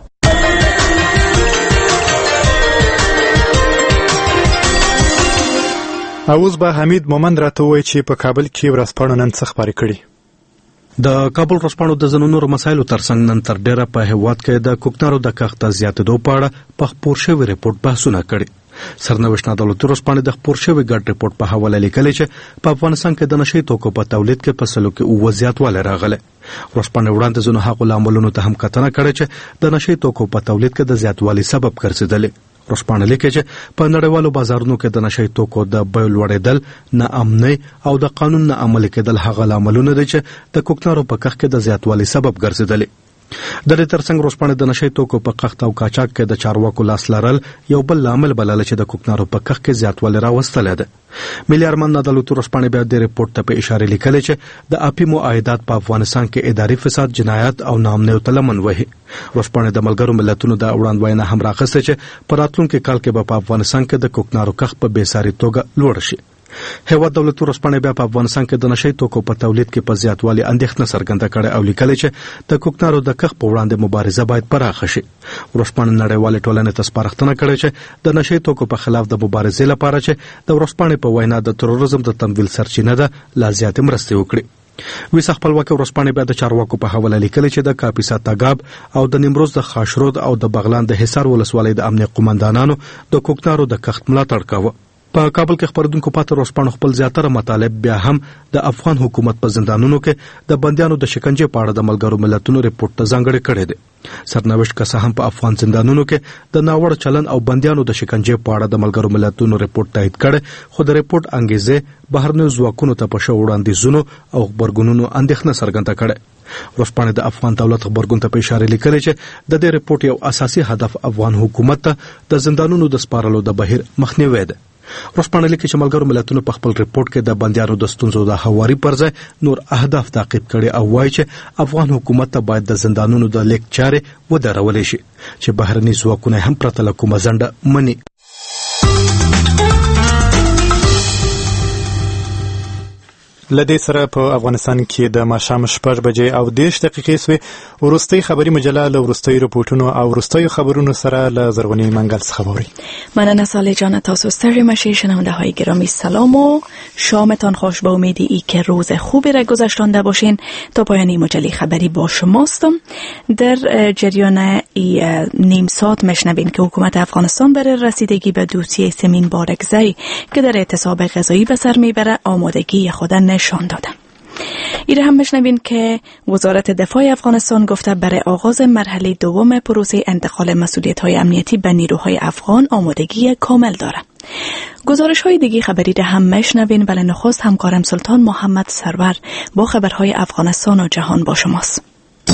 اوس به حمید مومند راته وایي چې په کابل کې ورځپاڼو نن څه خبرې کړي. د کابل ورځپاڼو د ځینو نورو مسایلو ترڅنګ نن تر ډیره په هیواد کې د کوکنارو د کښت زیاتېدو په اړه په خپور شوي رپورټ بحثونه کړي. سرنوشت دولتي ورځپاڼې د خپور شوي ګډ رپورټ په حواله لیکلي چې په افغانستان کې د نشهیي توکو په تولید کې په سلو کې 9 زیاتوالی راغلی. ورځپاڼې وړاندې ځینو هغو لاملونو ته هم کتنه کړې چې د نشهیي توکو په تولید کې د زیاتوالي سبب ګرځېدلې. ورځپاڼه لیکي چې په نړیوالو بازارونو کې د نشهیي توکو د بیو لوړېدل، ناامنۍ او د قانون نه عملي کېدل هغه لاملونه دي چې د کوکنارو په کښت کې د زیاتوالي سبب ګرځېدلې. د دې ترڅنګ ورځپاڼه د نشهیي توکو په کښت او قاچاق کې د چارواکو لاس لرل یو بل لامل بلل چې د کوکنارو په کښت کې زیاتوالی راوستلی ده. ملي ارمان عدالت ورځپاڼې بیا د رپورټ ته په اشاره لیکلې چې د اپیمو عایدات په افغانستان کې اداري فساد، جنایت او ناامنیو ته لمن وهي. ورځپاڼې د ملګرو ملتونو د وړاندوینه هم راخسته چې په راتلونکي کال کې به په افغانستان کې د کوکنارو کښت په بېساري توګه لوړ شي. هیواد دولتي ورځپاڼې بیا په افغانستان کې د نشهیي توکو په تولید کې په زیاتوالي اندېښنه څرګنده کړې او لیکلې چې د کوکنارو د کښت په وړاندې مبارزه باید پراخه شي. ورځپاڼې نړیوالې ټولنې ته سپارښتنه کړې چې د نشهیي توکو په خلاف د مبارزې لپاره چې د ورځپاڼې په وینا د تروریزم د تمویل سرچینه ده لا زیاتې مرستې وکړي. ویسه خپلواکه ورځپاڼې بیا د چارواکو په حواله لیکلي چې د کاپیسا تګاب او د نیمروز د خاشرود او د بغلان د حصار ولسوالۍ د امنیه قومندانانو د کوکنارو د کښت ملاتړ کاوه. په کابل کې خبردونکو پاتې ورځپاڼو خپل زیاتره مطالب بیا هم د افغان حکومت په زندانونو کې د بندیانو د شکنجې په اړه د ملګرو ملتونو ریپورت ته ځانګړی کړی دی. سرنوشت که څه هم په افغان زندانونو کې د ناوړه چلن او بندیانو د شکنجې په اړه د ملګرو ملتونو ریپورت تایید کړي، خو د ریپورت انګیزې بهرنیو ځواکونو ته په شوو وړاندیزونو او خبرګونونو اندېښنه څرګنده کړې. ورځپاڼې د افغان دولت خبرګون ته په اشاره لیکلې چې د دې ریپورت یو اساسي هدف افغان حکومت ته د زندانونو د سپارلو د بهیر مخنیوی دی. ورځپاڼه لیکي چې ملګرو ملتونو په خپل ریپورت کې د بندیانو د ستونزو د هواري پر ځای نور اهداف تعقیب کړي او وایي چې افغان حکومت ته باید د زندانونو د لیک چارې ودرولې شي چې بهرني ځواکونه هم پرته له کومه ځنډه مني. لدې سره په افغانستان کې د ماښام 6:10 سوې وروستۍ خبري مجله له وروستۍ رپورټونو او وروستۍ خبرونو سره له زرغونی منگل څخه ووري. مننه صالح جان، تاسو ستړي مشید شنونده های گرامی، سلام و شامتان خوش. با امیدی ای که روز خوبی را گذشتانده باشین. تا پایان مجله خبری با شماستم. در جریان نیم ساعت مشنوین که حکومت افغانستان برای رسیدگی به دوسیه سیمین بارکزی که در اعتصاب غذایی به سر میبره آمادگی خود نشان داده. ایره هم بشنوین که وزارت دفاع افغانستان گفته برای آغاز مرحله دوم پروسه انتقال مسئولیت‌های امنیتی به نیروهای افغان آمادگی کامل دارد. گزارش‌های دیگه خبری را هم بشنوین، ولی نخست همکارم سلطان محمد سرور با خبرهای افغانستان و جهان با شماست.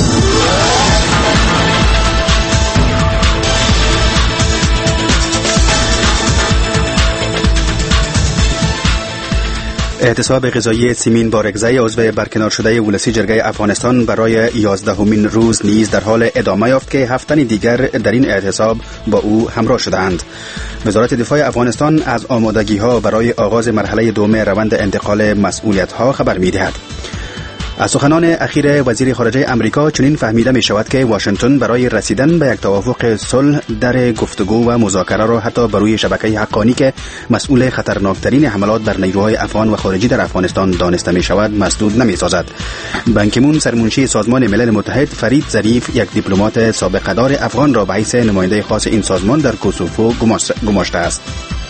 اعتصاب غذایی سیمین بارکزی عضو برکنار شده ولسی جرگه افغانستان برای 11مین روز نیز در حال ادامه یافت که هفته دیگر در این اعتصاب با او همراه شدند. وزارت دفاع افغانستان از آمادگی‌ها برای آغاز مرحله دوم روند انتقال مسئولیت‌ها خبر می‌دهد. از سخنان اخیر وزیر خارجه امریکا چنین فهمیده می شود که واشنگتن برای رسیدن به یک توافق صلح در گفتگو و مذاکره را حتی بر روی شبکه حقانی که مسئول خطرناکترین حملات بر نیروهای افغان و خارجی در افغانستان دانسته می شود مسدود نمی سازد. بان کی مون سرمنشی سازمان ملل متحد فرید ظریف یک دیپلمات سابقه دار افغان را به حیث نماینده خاص این سازمان در کوسوو گماشته است.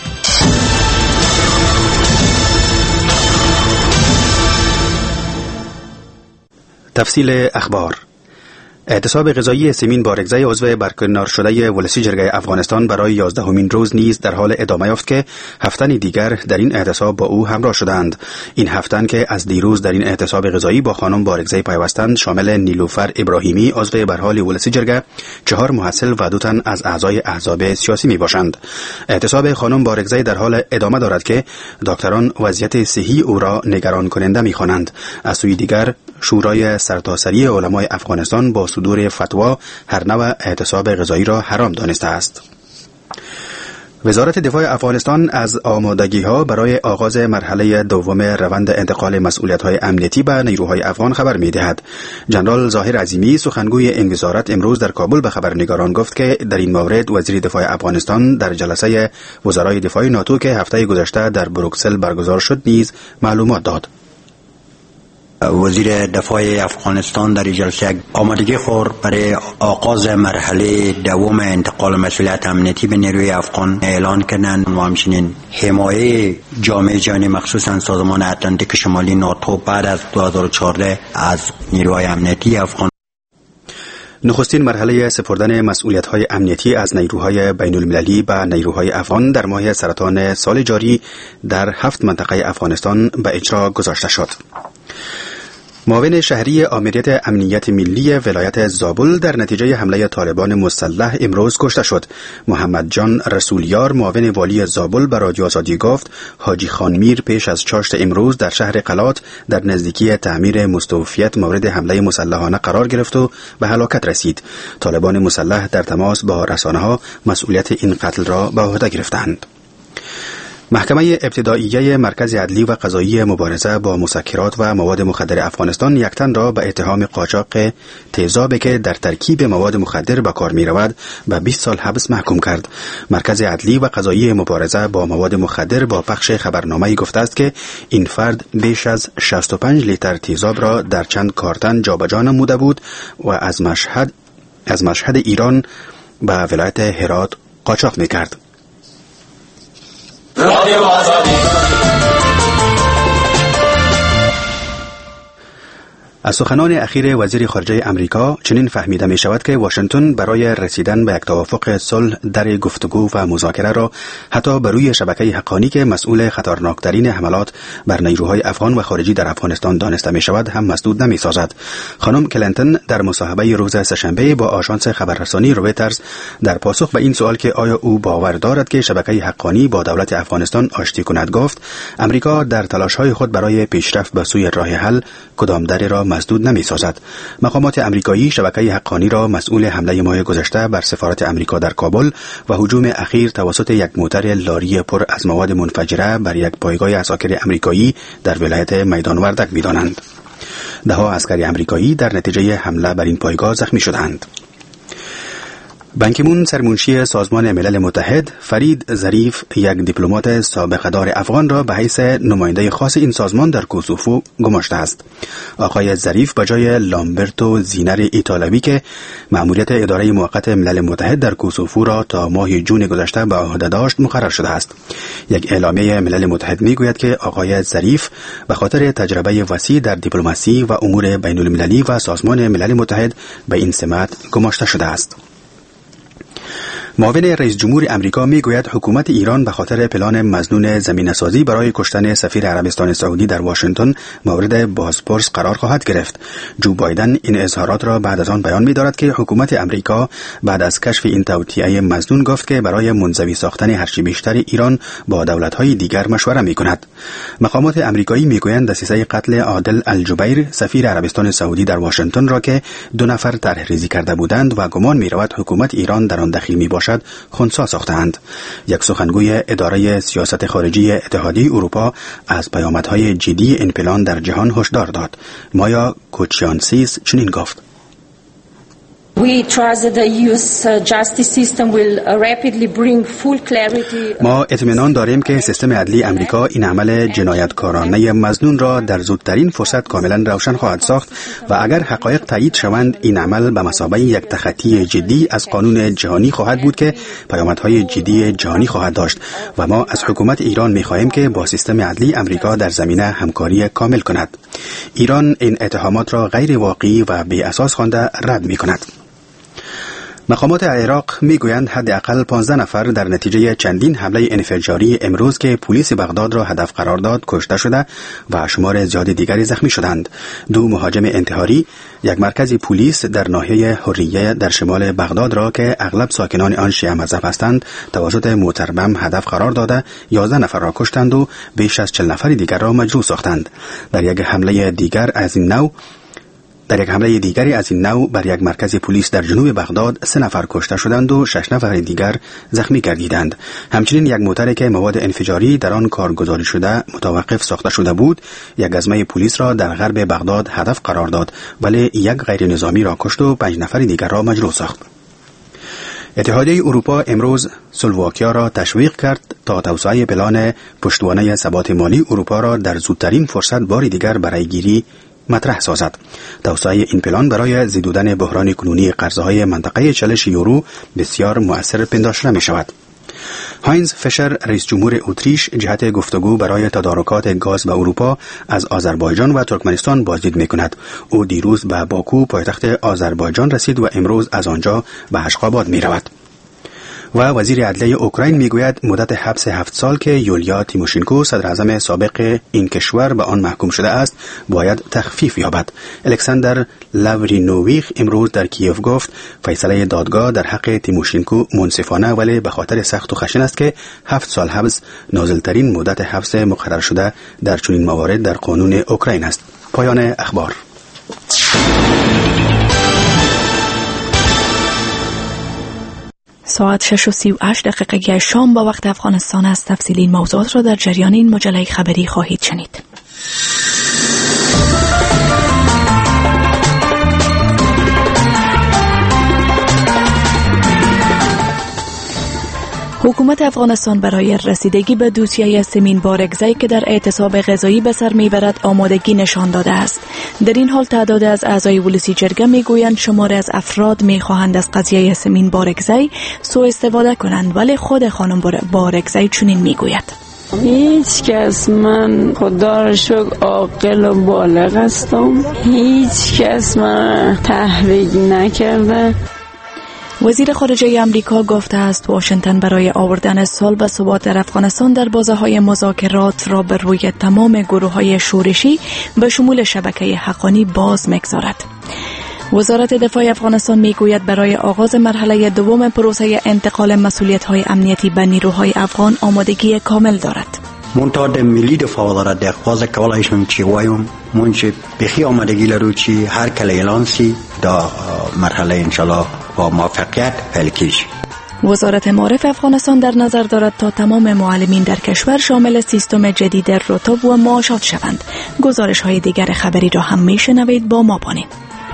تفصیل اخبار. اعتصاب غذایی سیمین بارکزی عضو برکنار شده ولسی جرگه افغانستان برای 11مین روز نیز در حال ادامه یافت که هفته‌ای دیگر در این اعتصاب با او همراه شدند. این هفته‌ای که از دیروز در این اعتصاب غذایی با خانم بارکزی پیوستند شامل نیلوفر ابراهیمی عضو برحال ولسی جرگه، 4 محصل و 2 تن از اعضای احزاب سیاسی می باشند. اعتصاب خانم بارکزی در حال ادامه دارد که دکتران وضعیت صحی او را نگران کننده می خوانند. از سوی دیگر شورای سرتاسری علمای افغانستان با صدور فتوا هر نوع اعتصاب غذایی را حرام دانسته است. وزارت دفاع افغانستان از آمادگی‌ها برای آغاز مرحله دوم روند انتقال مسئولیت‌های امنیتی به نیروهای افغان خبر می‌دهد. جنرال ظاهر عظیمی سخنگوی این وزارت امروز در کابل به خبرنگاران گفت که در این مورد وزیر دفاع افغانستان در جلسه وزرای دفاع ناتو که هفته گذشته در بروکسل برگزار شد نیز معلومات داد. وزیر دفاع افغانستان در جلسه آمادگی خود برای آغاز مرحله دوم انتقال مسئولیت امنیتی به نیروی افغان اعلان کردند و همچنین حمایه جامعه جهانی مخصوصا سازمان اتلانتیک شمالی ناتو بعد از 2014 از نیروهای امنیتی افغان. نخستین مرحله سپردن مسئولیت‌های امنیتی از نیروهای بین‌المللی به نیروهای افغان در ماه سرطان سال جاری در 7 منطقه افغانستان به اجرا گذاشته شد. معاون شهری آمریت امنیت ملی ولایت زابل در نتیجه حمله طالبان مسلح امروز کشته شد. محمد جان رسولیار معاون والی زابل به رادیو آزادی گفت حاجی خانمیر پیش از چاشت امروز در شهر قلات در نزدیکی تعمیر مستوفیت مورد حمله مسلحانه قرار گرفت و به هلاکت رسید. طالبان مسلح در تماس با رسانه‌ها مسئولیت این قتل را به عهده گرفتند. محکمه ابتدائیه مرکز عدلی و قضایی مبارزه با مسکرات و مواد مخدر افغانستان یک تن را به اتهام قاچاق تیزابی که در ترکیب مواد مخدر به کار می رود به 20 سال حبس محکوم کرد. مرکز عدلی و قضایی مبارزه با مواد مخدر با پخش خبرنامه‌ای گفته است که این فرد بیش از 65 لیتر تیزاب را در چند کارتن جابجا نموده بود و از مشهد ایران به ولایت هرات قاچاق می کرد. رادیو آزادی. از سخنان اخیر وزیر خارجه امریکا چنین فهمیده می شود که واشنگتن برای رسیدن به یک توافق صلح در گفتگو و مذاکره را حتی بر روی شبکه حقانی که مسئول خطرناکترین حملات بر نیروهای افغان و خارجی در افغانستان دانسته می شود هم مسدود نمی سازد. خانم کلینتون در مصاحبه روز سه‌شنبه با آژانس خبررسانی رویترز در پاسخ به این سوال که آیا او باور دارد که شبکه حقانی با دولت افغانستان آشتی کند گفت امریکا در تلاش‌های خود برای پیشرفت به سوی راه حل کدام دری را مسدود نمی سازد. مقامات امریکایی شبکه حقانی را مسئول حمله ماه گذشته بر سفارت امریکا در کابل و هجوم اخیر توسط یک موتر لاری پر از مواد منفجره بر یک پایگاه عساکر امریکایی در ولایت میدان وردک می دانند. ده‌ها عسکر امریکایی در نتیجه حمله بر این پایگاه زخمی شدند. بان کی مون سرمنشی سازمان ملل متحد فرید ظریف یک دیپلمات سابقه دار افغان را به حیث نماینده خاص این سازمان در کوسوفو گماشته است. آقای ظریف به جای لامبرتو زینر ایتالوی که مأموریت اداره موقت ملل متحد در کوسوفو را تا ماه جون گذشته به عهده داشت مقرر شده است. یک اعلامیه ملل متحد میگوید که آقای ظریف به خاطر تجربه وسیع در دیپلماسی و امور بین المللی و سازمان ملل متحد به این سمت گماشته شده است. معاون رئیس جمهور امریکا میگوید حکومت ایران به خاطر پلان مظنون زمینه‌سازی برای کشتن سفیر عربستان سعودی در واشنگتن مورد بازپرس قرار خواهد گرفت. جو بایدن این اظهارات را بعد از آن بیان می‌دارد که حکومت امریکا بعد از کشف این توطئه مظنون گفت که برای منزوی ساختن هرچی بیشتر ایران با دولت‌های دیگر مشوره می‌کند. مقامات امریکایی میگویند دسیسه قتل عادل الجبیر سفیر عربستان سعودی در واشنگتن را که 2 نفر طرح‌ریزی کرده بودند و گمان می‌رود حکومت ایران در آن دخیل می‌باشد خنثی ساختند. یک سخنگوی اداره سیاست خارجی اتحادیه اروپا از پیامدهای جدی این پلان در جهان هشدار داد. مایا کوچیانسیس چنین گفت: ما اطمینان داریم که سیستم عدلی امریکا این عمل جنایتکارانه مظنون را در زودترین فرصت کاملا روشن خواهد ساخت و اگر حقایق تایید شوند این عمل به مثابه یک تخطی جدی از قانون جهانی خواهد بود که پیامدهای جدی جهانی خواهد داشت و ما از حکومت ایران می‌خواهیم که با سیستم عدلی امریکا در زمینه همکاری کامل کند. ایران این اتهامات را غیر واقعی و بی اساس خوانده رد می‌کند. مقامات عراق میگویند حداقل 15 نفر در نتیجه چندین حمله انفجاری امروز که پلیس بغداد را هدف قرار داد کشته شده و شمار زیاد دیگری زخمی شدند. 2 مهاجم انتحاری یک مرکز پلیس در ناحیه حریه در شمال بغداد را که اغلب ساکنان آن شیعه مذهب هستند توسط موتربم هدف قرار داده 11 نفر را کشتند و بیش از 40 نفر دیگر را مجروح ساختند. در یک حمله دیگری از این نوع بر یک مرکز پلیس در جنوب بغداد 3 نفر کشته شدند و 6 نفر دیگر زخمی گردیدند. همچنین یک موتری که مواد انفجاری در آن کارگزاری شده متوقف ساخته شده بود یک گزمه پلیس را در غرب بغداد هدف قرار داد ولی یک غیر نظامی را کشت و 5 نفر دیگر را مجروح ساخت. اتحادیه اروپا امروز سلواکیا را تشویق کرد تا توسعه پلان پشتوانه ثبات مالی اروپا را در زودترین فرصت بار دیگر برای گیری مطرح سازد. توسعه این پلان برای زیدودن بحران کنونی قرضه‌های منطقه چالش یورو بسیار مؤثر پنداشته می شود. هاینز فشر رئیس جمهور اتریش جهت گفتگو برای تدارکات گاز به اروپا از آذربایجان و ترکمنستان بازدید می کند. او دیروز به باکو پایتخت آذربایجان رسید و امروز از آنجا به اشخاباد می رود. و وزیر عدلیه اوکراین میگوید مدت حبس 7 سال که یولیا تیموشنکو صدراعظم سابق این کشور به آن محکوم شده است باید تخفیف یابد. الکساندر لاورینوویخ امروز در کیف گفت فیصله دادگاه در حق تیموشنکو منصفانه ولی به خاطر سخت و خشن است که 7 سال حبس نازلترین مدت حبس مقرر شده در چنین موارد در قانون اوکراین است. پایان اخبار. ساعت 6:38 شام با وقت افغانستان است. تفصیلی این موضوعات را در جریان این مجله خبری خواهید شنید. حکومت افغانستان برای رسیدگی به دوسیه سمین بارگزای که در اعتصاب غذایی به سر میبرد آمادگی نشان داده است. در این حال تعداد از اعضای ولسی جرگه میگویند شماری از افراد میخواهند از قضیه سمین بارگزای سوء استفاده کنند ولی خود خانم بارگزای چنین میگوید. هیچ کس، من خدا را شکر عاقل و بالغ هستم، هیچ کس من تحریک نکرده. وزیر خارجه آمریکا گفته است واشنگتن برای آوردن صلح و ثبات در افغانستان در بازه‌های مذاکرات را بر روی تمام گروه‌های شورشی به شمول شبکه حقانی باز می‌گذارد. وزارت دفاع افغانستان میگوید برای آغاز مرحله دوم پروسه انتقال مسئولیت‌های امنیتی به نیروهای افغان آمادگی کامل دارد. منتها ملی دفاع وزارت درخواست کولای شم چې وایم مونږ بخي آمادگی لرو چې هر کله اعلان سي دا مرحله ان شاء الله با موفقیت پیل کیږي. وزارت معارف افغانستان در نظر دارد تا تمام معلمین در کشور شامل سیستم جدید رتب و معاشات شوند. گزارش‌های دیگر خبری را هم میشنوید با ما پانین.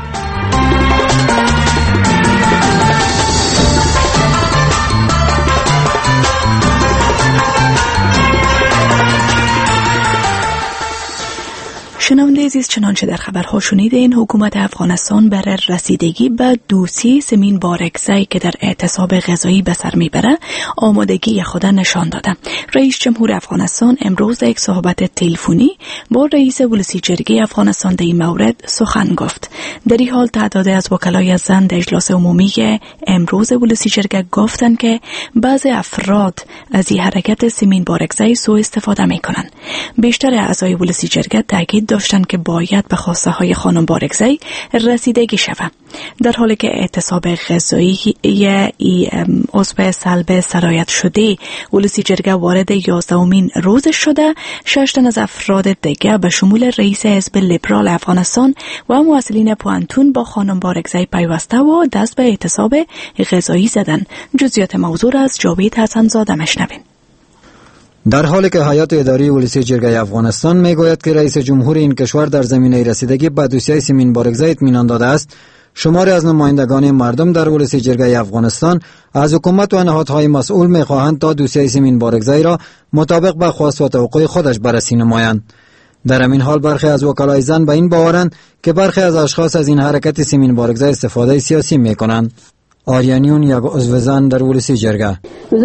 شنونده عزیز، چنانچه در خبرها شنیدین، حکومت افغانستان برای رسیدگی به دوسیه سیمین بارکزی که در اعتصاب غذایی به سر میبره آمادگی خود نشان داده. رئیس جمهور افغانستان امروز در یک صحبت تلفنی با رئیس ولسی جرگه افغانستان در این مورد سخن گفت. در این حال تعداد از وکلای زن در اجلاس عمومی امروز ولسی جرگه گفتند که بعضی افراد از این حرکت سیمین بارکزی سوء استفاده میکنند. بیشتر اعضای ولسی جرگه تاکید داشتند که باید به خواسته های خانم بارکزی رسیدگی شود. در حالی که اعتصاب غذایی عضو سلب سرایت شده ولسی جرگه وارد 11مین روز شده، 6 تن از افراد دیگر به شمول رئیس حزب لیبرال افغانستان و مسئولین پوانتون با خانم بارکزی پیوسته و دست به اعتصاب غذایی زدن. جزئیات موضوع را از جاوید حسن‌زاده مشنویم. در حالی که هیئت اداری ولسی جرگه افغانستان میگوید که رئیس جمهور این کشور در زمینه رسیدگی به دوسیه سیمین بارکزی اطمینان داده است، شماری از نمایندگان مردم در ولسی جرگه افغانستان از حکومت و نهادهای مسئول میخواهند تا دوسیه سیمین بارکزی را مطابق با خواست و توقع خودش بررسی نمایند. در همین حال برخی از وکلای زن به این باورند که برخی از اشخاص از این حرکت سیمین بارکزی استفاده سیاسی میکنند. آریانیون یک عضو زن در ولسی جرگه: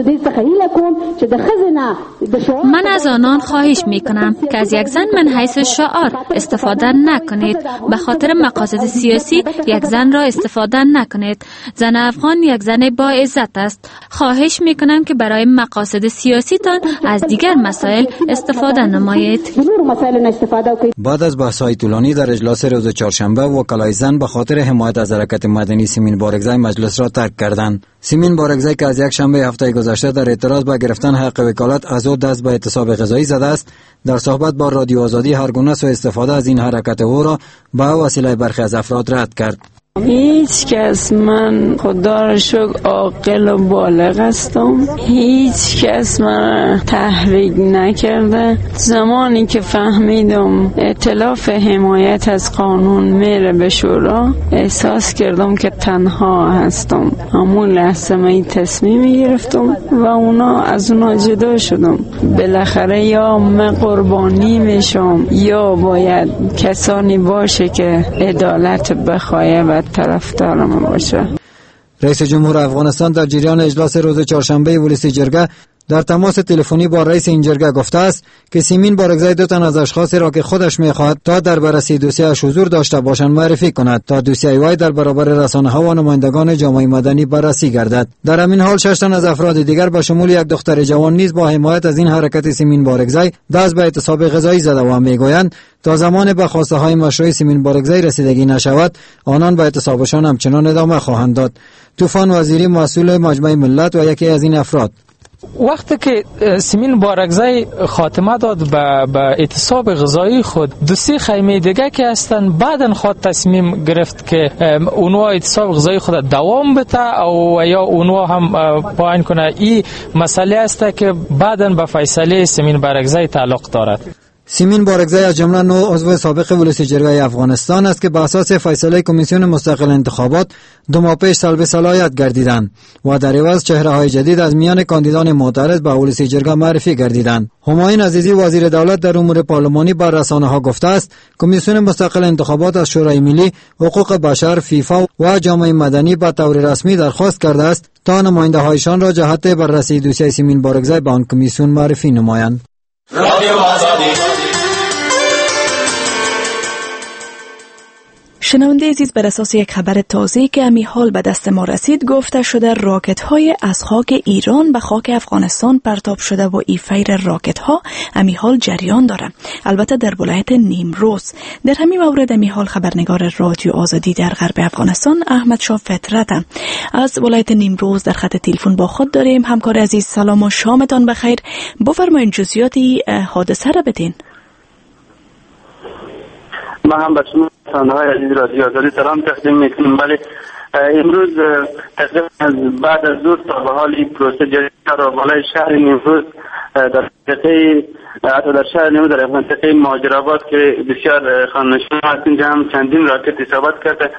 من از آنان خواهش میکنم که از یک زن من حیث شعار استفاده نکنید. به خاطر مقاصد سیاسی یک زن را استفاده نکنید. زن افغان یک زن با عزت است. خواهش میکنم که برای مقاصد سیاسی تان از دیگر مسائل استفاده نمایید. بعد از بحث‌های طولانی در اجلاس روز چهارشنبه، وکلای زن به خاطر حمایت از حرکت مدنی سیمین بارکزی مجلس را ترک کردند. سیمین بارکزی که از یک شنبه هفته گذشته در اعتراض به گرفتن حق وکالت از او دست به اعتصاب غذایی زده است، در صحبت با رادیو آزادی هر گونه سوء استفاده از این حرکت او را به وسیله برخی از افراد رد کرد. هیچ کس، من خدا را شکر عاقل و بالغ هستم، هیچ کس من تحریک نکرده. زمانی که فهمیدم ائتلاف حمایت از قانون میره به شورا، احساس کردم که تنها هستم. همون لحظه من تصمیم گرفتم و از اونا جدا شدم. بالاخره یا من قربانی میشم یا باید کسانی باشه که عدالت بخواه و طرفدارم باشه. رئیس جمهور افغانستان در جریان اجلاس روز چهارشنبه ولسی جرگه در تماس تلفنی با رئیس این جرگه گفته است که سیمین بارکزی 2 تن از اشخاصی را که خودش می‌خواهد تا در بررسی دوسیه‌اش حضور داشته باشند معرفی کند تا دوسیه وی در برابر رسانه‌ها و نمایندگان جامعه مدنی بررسی گردد. در همین حال 6 تن از افراد دیگر به شمول یک دختر جوان نیز با حمایت از این حرکت سیمین بارکزی دست به اعتصاب غذایی زده و میگویند تا زمان به خواسته‌های مشروع سیمین بارکزی رسیدگی نشود، آنان به اعتصابشان همچنان ادامه خواهند داد. طوفان وزیری مسئول مجمع ملت و یکی از این افراد: وقتی که سیمین بارکزی خاتمه داد به اعتصاب غذایی خود، دوسیه خیمه دیگه که هستن بعدن خود تصمیم گرفت که اونها اعتصاب غذایی خود دوام بده و یا اونها هم پایین کنه. این مسئله است که بعدن به فیصله سیمین بارکزی تعلق دارد. سیمین بارکزی از جمله 9 عضو سابق ولسی جرگه افغانستان است که به اساس فیصله کمیسیون مستقل انتخابات 2 ماه پیش سلب صلاحیت گردیدند و در عوض چهره‌های جدید از میان کاندیدان معترض به ولسی جرگه معرفی گردیدند. همایون عزیزی وزیر دولت در امور پارلمانی بر رسانه‌ها گفته است کمیسیون مستقل انتخابات از شورای ملی، حقوق بشر، فیفا و جامعه مدنی به طور رسمی درخواست کرده است تا نماینده‌هایشان را جهت بررسی دوسیه سیمین بارکزی به آن کمیسیون معرفی نمایند. رادیو آزادی. شنونده عزیز، بر اساس یک خبر تازه که امی حال به دست ما رسید گفته شده راکت های از خاک ایران به خاک افغانستان پرتاب شده و ایفیر راکت ها امی حال جریان داره، البته در ولایت نیمروز. در همین مورد امی حال خبرنگار رادیو آزادی در غرب افغانستان احمد شاه فطرت از ولایت نیمروز در خط تلفن با خود داریم. همکار عزیز سلام و شامتان بخیر، بفرمایید جزئیاتی حادثه را بدین. ما هم به شما سامعای عزیز رادیو آزادی سلام تقدیم میکنیم. بله، امروز تقریبا بعد از ظهر تا به حال این پروسه جاری در بالای شهر نیمروز در منطقه حتی در شهر نیمروز در منطقه مهاجرآباد که بسیار خانه‌نشین هست، اینجا هم چندین راکت اصابت کرده.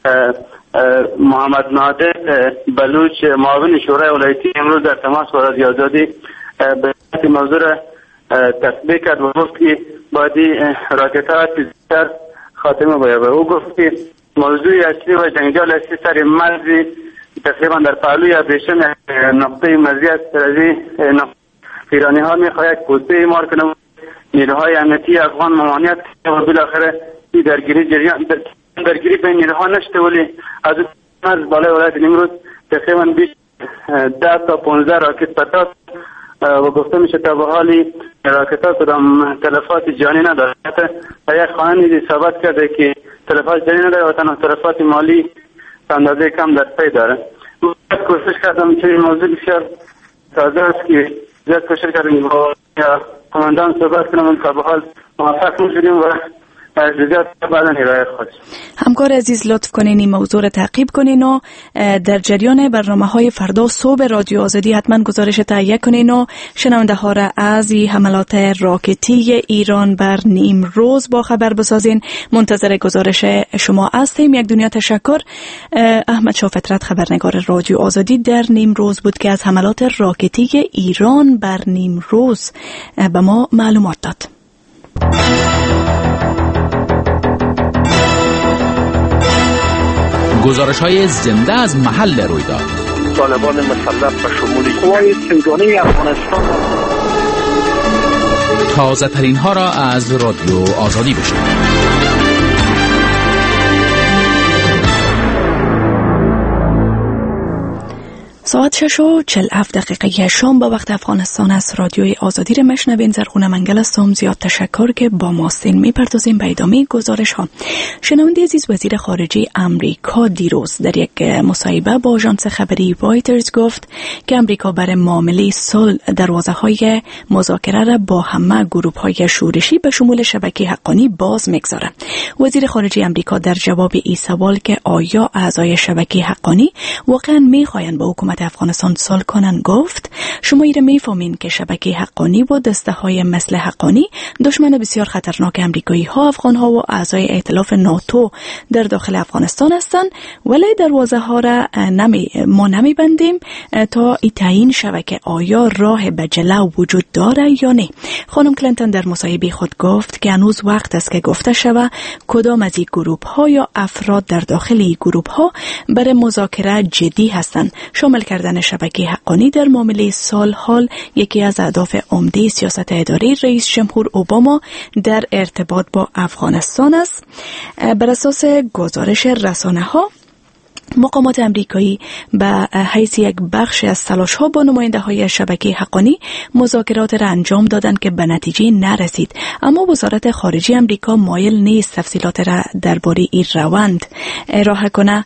محمد نادر بلوچ معاون شورای ولایتی امروز در تماس با رادیو آزادی به موضوع را تطبیق کرد و گفت که باید راکت ها تیزتر خاتمه بیابه. او گفت که موضوع اصلی و جنجال اصلی سر مرزی تقریبا در پهلوی ابریشم نقطه مرزی است. ایرانی ها میخواهد پوسته ایمار کنه، نیروهای امنیتی افغان ممانعت و بالاخره درگیری بین نیروها نشده، ولی از مرز بالای ولایت نیمروز تقریبا 10 تا 15 راکت پرتاب و گفته میشه تا به حالی راکت ها کدام تلفات جانی نداره. یک خانه ثابت کرده که تلفات جانی نداره و تنها تلفات مالی اندازه کم در پی داره. من کوشش کردم که این موضوع بسیار تازه است که زیاد کوشش کردیم با کماندان صحبت کنم، تا به حال موفق نشدیم و همکار عزیز لطف کنین این موضوع را تعقیب کنین و در جریان برنامه های فردا صبح رادیو آزادی حتما گزارش تهیه کنین و شنونده ها را از حملات راکتی ایران بر نیمروز با خبر بسازین. منتظر گزارش شما هستیم. یک دنیا تشکر. احمد شاه فطرت خبرنگار رادیو آزادی در نیمروز بود که از حملات راکتی ایران بر نیمروز به ما معلومات داد. گزارش‌های زنده از محل رویداد. طالبان مسلح به شمول قوای سیگانه افغانستان. تازه ترین ها را از رادیو آزادی بشنوید. ساعت 6:47 شام با وقت افغانستان است. رادیوی آزادی را میشنوین. زرغونه منگل هستم. زیاد تشکر که با ما هستین. میپردازیم به ادامه گزارش ها. شنونده عزیز، وزیر خارجه امریکا دیروز در یک مصاحبه با آژانس خبری رایترز گفت که امریکا برای معامله صلح دروازه‌های مذاکره را با همه گروه‌های شورشی به شمول شبکه حقانی باز میگذاره. وزیر خارجه امریکا در جواب این سوال که آیا اعضای شبکه حقانی واقعا میخواهند با حکومت افغانستان صلح کنن گفت شما ایره میفهمین که شبکه حقانی و دسته های مثل حقانی دشمن بسیار خطرناک امریکایی ها، افغان ها و اعضای ائتلاف ناتو در داخل افغانستان هستند، ولی دروازه ها را ما نمیبندیم تا تعیین شبکه آیا راه به جلو وجود داره یا نه. خانم کلینتون در مصاحبه خود گفت که هنوز وقت است که گفته شود کدام از این گروه ها یا افراد در داخل این گروه ها برای مذاکره جدی هستند. شامل کردن شبکه حقانی در معامله صلح حال یکی از اهداف عمده سیاست اداری رئیس جمهور اوباما در ارتباط با افغانستان است. بر اساس گزارش رسانه‌ها مقامات امریکایی به حیث یک بخش از تلاش‌ها با نماینده‌های شبکه حقانی مذاکرات را انجام دادند که به نتیجه نرسید، اما وزارت خارجه امریکا مایل نیست تفصیلات را درباره این روند ارائه کنه.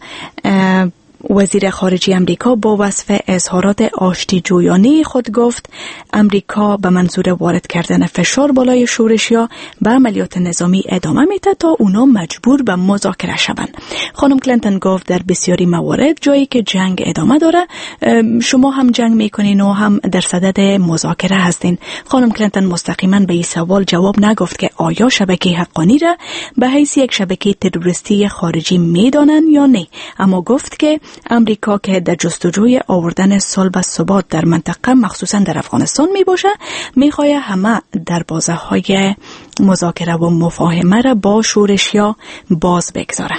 وزیر خارجه امریکا با وصف اظهارات آشتی جویانه خود گفت امریکا به منظور وارد کردن فشار بالای شورشیا به عملیات نظامی ادامه میده تا اونا مجبور به مذاکره شوند. خانم کلینتون گفت در بسیاری موارد جایی که جنگ ادامه داره شما هم جنگ میکنین و هم در صدد مذاکره هستین. خانم کلینتون مستقیما به این سوال جواب نگفت که آیا شبکه حقانی را به حیث یک شبکه تروریستی خارجی میدانن یا نه، اما گفت که امریکا که در جستجوی آوردن صلح و ثبات در منطقه مخصوصا در افغانستان می باشه میخواد همه دروازه‌های مذاکره و مفاهمه را با شورشیا باز بگذاره.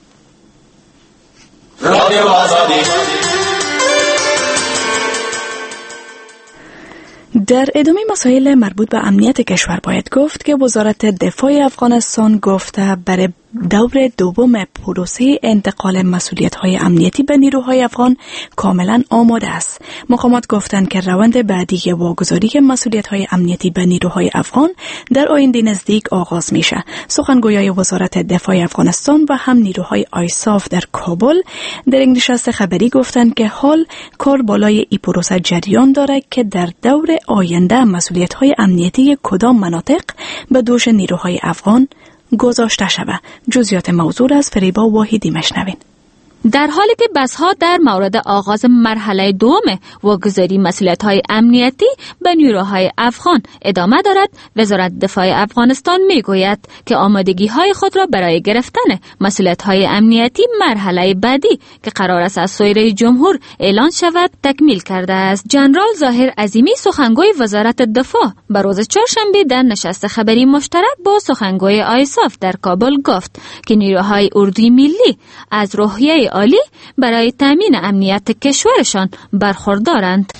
رادیو آزادی. در ادامه مسائل مربوط به امنیت کشور باید گفت که وزارت دفاع افغانستان گفته برای دور دوم پروسه انتقال مسئولیت‌های امنیتی به نیروهای افغان کاملا آماده است. مقامات گفتند که روند بعدی واگذاری مسئولیت‌های امنیتی به نیروهای افغان در آینده نزدیک آغاز میشه. سخنگویان وزارت دفاع افغانستان و هم نیروهای آیساف در کابل در این نشست خبری گفتند که حال کار بالای این پروسه جریان داره که در دور آینده مسئولیت‌های امنیتی کدام مناطق به دوش نیروهای افغان گذاشته شود. جزئیات موضوع از فریبا واحدی مشنوین. در حالی که بحث‌ها در مورد آغاز مرحله دوم واگذاری مسئولیت‌های امنیتی به نیروهای افغان ادامه دارد، وزارت دفاع افغانستان می‌گوید که آمادگی‌های خود را برای گرفتن مسئولیت‌های امنیتی مرحله بعدی که قرار است از سوی رئیس جمهور اعلان شود تکمیل کرده است. جنرال ظاهر عظیمی سخنگوی وزارت دفاع به روز چهارشنبه در نشست خبری مشترک با سخنگوی آیساف در کابل گفت که نیروهای اردوی ملی از روحیه عالی برای تامین امنیت کشورشان برخوردارند.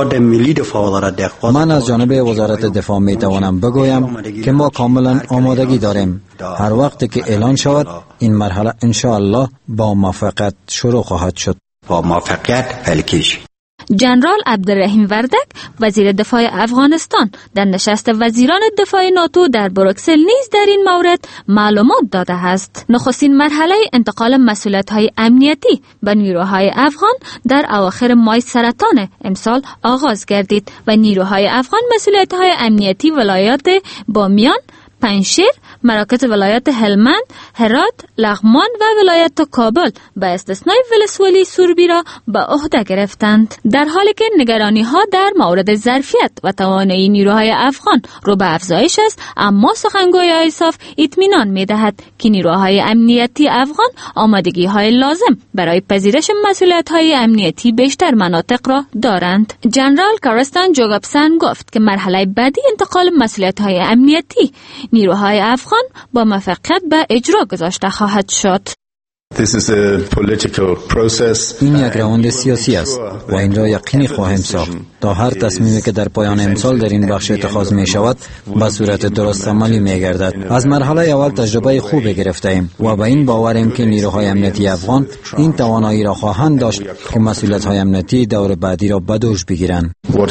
من از جانب وزارت دفاع می توانم بگویم که ما کاملا آمادگی داریم. هر وقت که اعلان شود این مرحله ان شاء الله با موفقیت شروع خواهد شد. با موفقیت پلکیش. جنرال عبدالرحیم وردک وزیر دفاع افغانستان در نشست وزیران دفاع ناتو در بروکسل نیز در این مورد معلومات داده است. نخستین مرحله انتقال مسئولیت‌های امنیتی به نیروهای افغان در اواخر ماه سرطان امسال آغاز گردید و نیروهای افغان مسئولیت‌های امنیتی ولایات بامیان، پنجشیر، مراکز ولایت هلمند، هرات، لغمان و ولایت کابل به استثنای ولسوالی سوربی را به عهده گرفتند. در حالی که نگرانی ها در مورد ظرفیت و توانایی نیروهای افغان رو به افزایش است، اما سخنگوی آیساف اطمینان می دهد که نیروهای امنیتی افغان آمادگی های لازم برای پذیرش مسئولیت های امنیتی بیشتر مناطق را دارند. جنرال کارستان جوگابسن گفت که مرحله بعدی انتقال مسئولیت های امنیتی نیروهای افغان با موفقیت به اجرا گذاشته خواهد شد. این یک روند سیاسی است و این را یقینی خواهیم ساخت تا هر تصمیمی که در پایان امسال در این بخش اتخاذ می شود به صورت درست عملی می گردد. از مرحله اول تجربه خوبی گرفته ایم و به این باوریم که نیروهای امنیتی افغان این توانایی را خواهند داشت که مسئولیت های امنیتی دور بعدی را به دوش بگیرند.